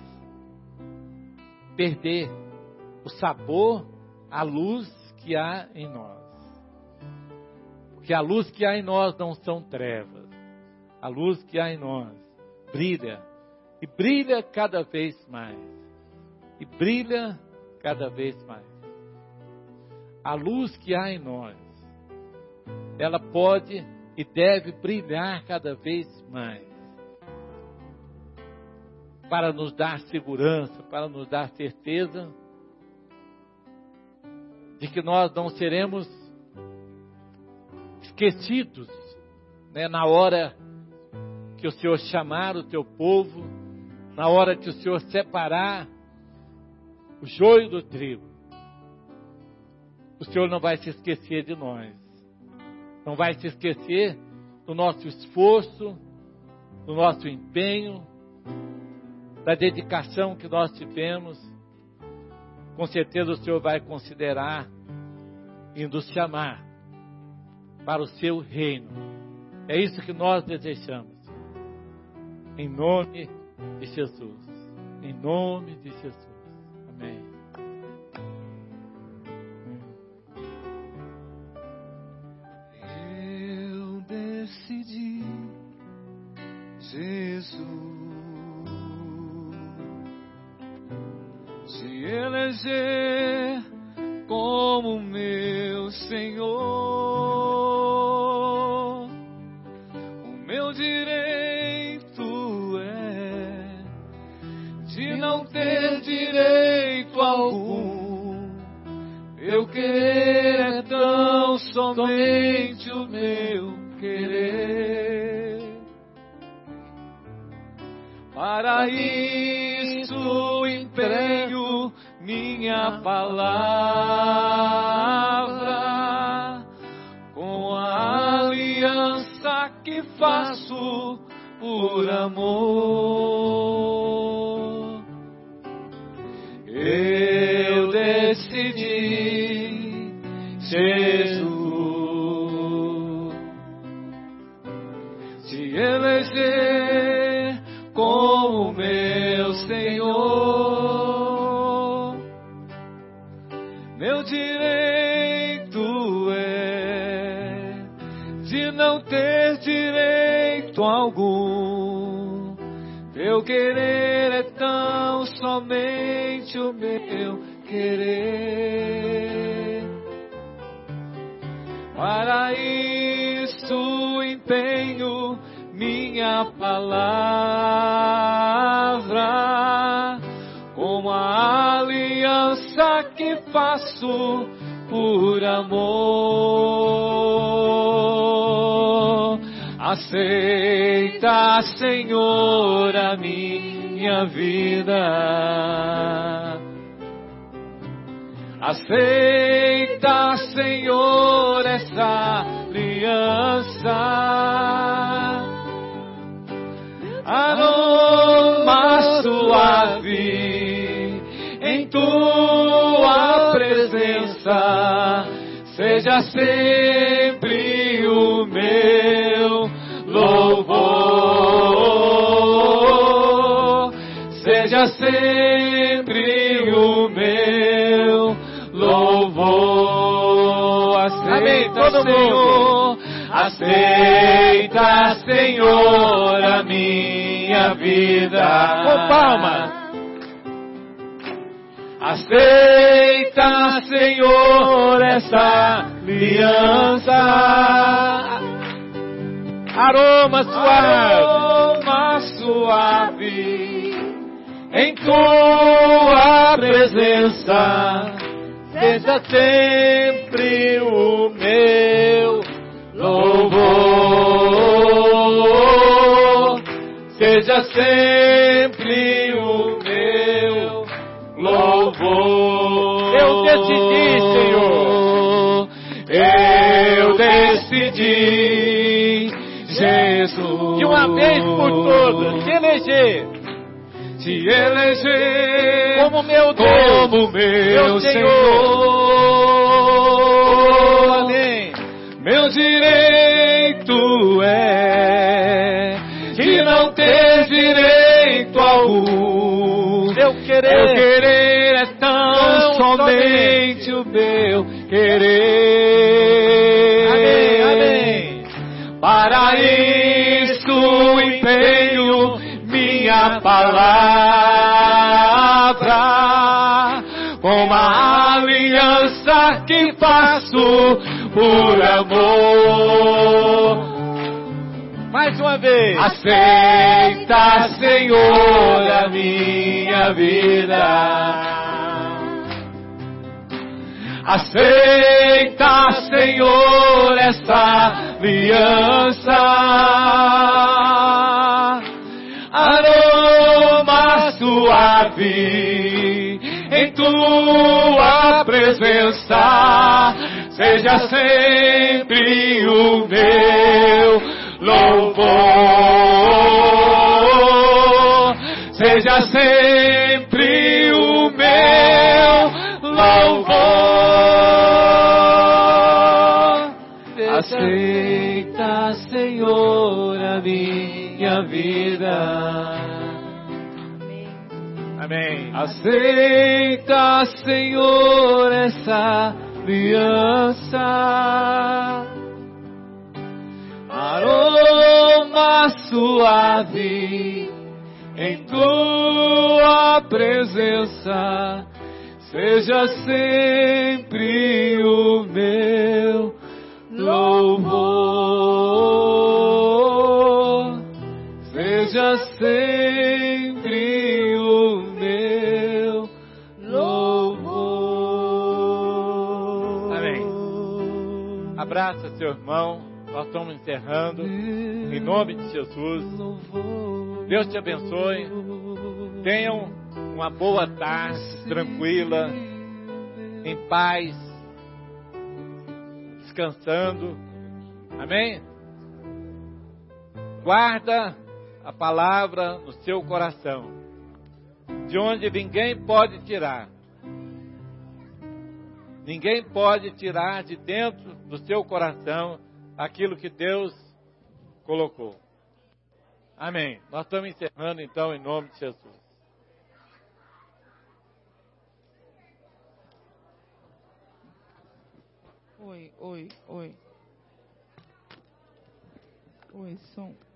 perder o sabor, a luz que há em nós. Porque a luz que há em nós não são trevas. A luz que há em nós brilha. E brilha cada vez mais. E brilha cada vez mais. A luz que há em nós, ela pode e deve brilhar cada vez mais. Para nos dar segurança, para nos dar certeza de que nós não seremos esquecidos, né, na hora que o Senhor chamar o teu povo, na hora que o Senhor separar o joio do trigo. O Senhor não vai se esquecer de nós, não vai se esquecer do nosso esforço, do nosso empenho, da dedicação que nós tivemos. Com certeza o Senhor vai considerar e nos chamar para o seu reino. É isso que nós desejamos. Em nome de Jesus. Em nome de Jesus. Amém. Eu decidi, Jesus, te eleger como meu Senhor. O meu direito é de não ter direito algum. Eu querer é tão somente o meu querer. Para isso empenho minha palavra, com a aliança que faço por amor. Eu decidi, Jesus, te eleger como meu Senhor. Meu direito é de não ter direito algum. Teu querer é tão somente o meu querer. Para isso empenho minha palavra, com a aliança que faço por amor. Aceita, Senhor, a minha vida. Aceita, Senhor, essa aliança. Aroma suave em tua presença, seja sempre o meu louvor, seja sempre o meu louvor. Aceita, Senhor, aceita, Senhor, a minha vida. Com palmas. Aceita, Senhor, essa aliança. Aroma suave em tua presença. Seja sempre o meu louvor. Seja sempre o meu louvor. Eu decidi, Senhor. Eu decidi, Jesus, de uma vez por todas, te eleger como meu Deus, como meu Senhor. Amém. Meu direito é de não ter direito algum. Meu querer é tão somente o meu querer. Amém, amém. Para isso empenho minha palavra, uma aliança que faço por amor. Mais uma vez. Aceita, Senhor, a minha vida. Aceita, Senhor, essa aliança. Aroma suave em tua presença, seja sempre o meu louvor. Seja sempre o meu louvor. Aceita, Senhor, a minha vida. Amém. Aceita, Senhor, essa aliança. Aroma suave em tua presença, seja sempre o meu louvor. Seja sempre o meu louvor. Amém. Abraça seu irmão. Nós estamos encerrando. Em nome de Jesus. Deus te abençoe. Tenham uma boa tarde, tranquila, em paz, descansando. Amém? Guarda a palavra no seu coração, de onde ninguém pode tirar. Ninguém pode tirar de dentro do seu coração aquilo que Deus colocou. Amém. Nós estamos encerrando então em nome de Jesus. Oi, som.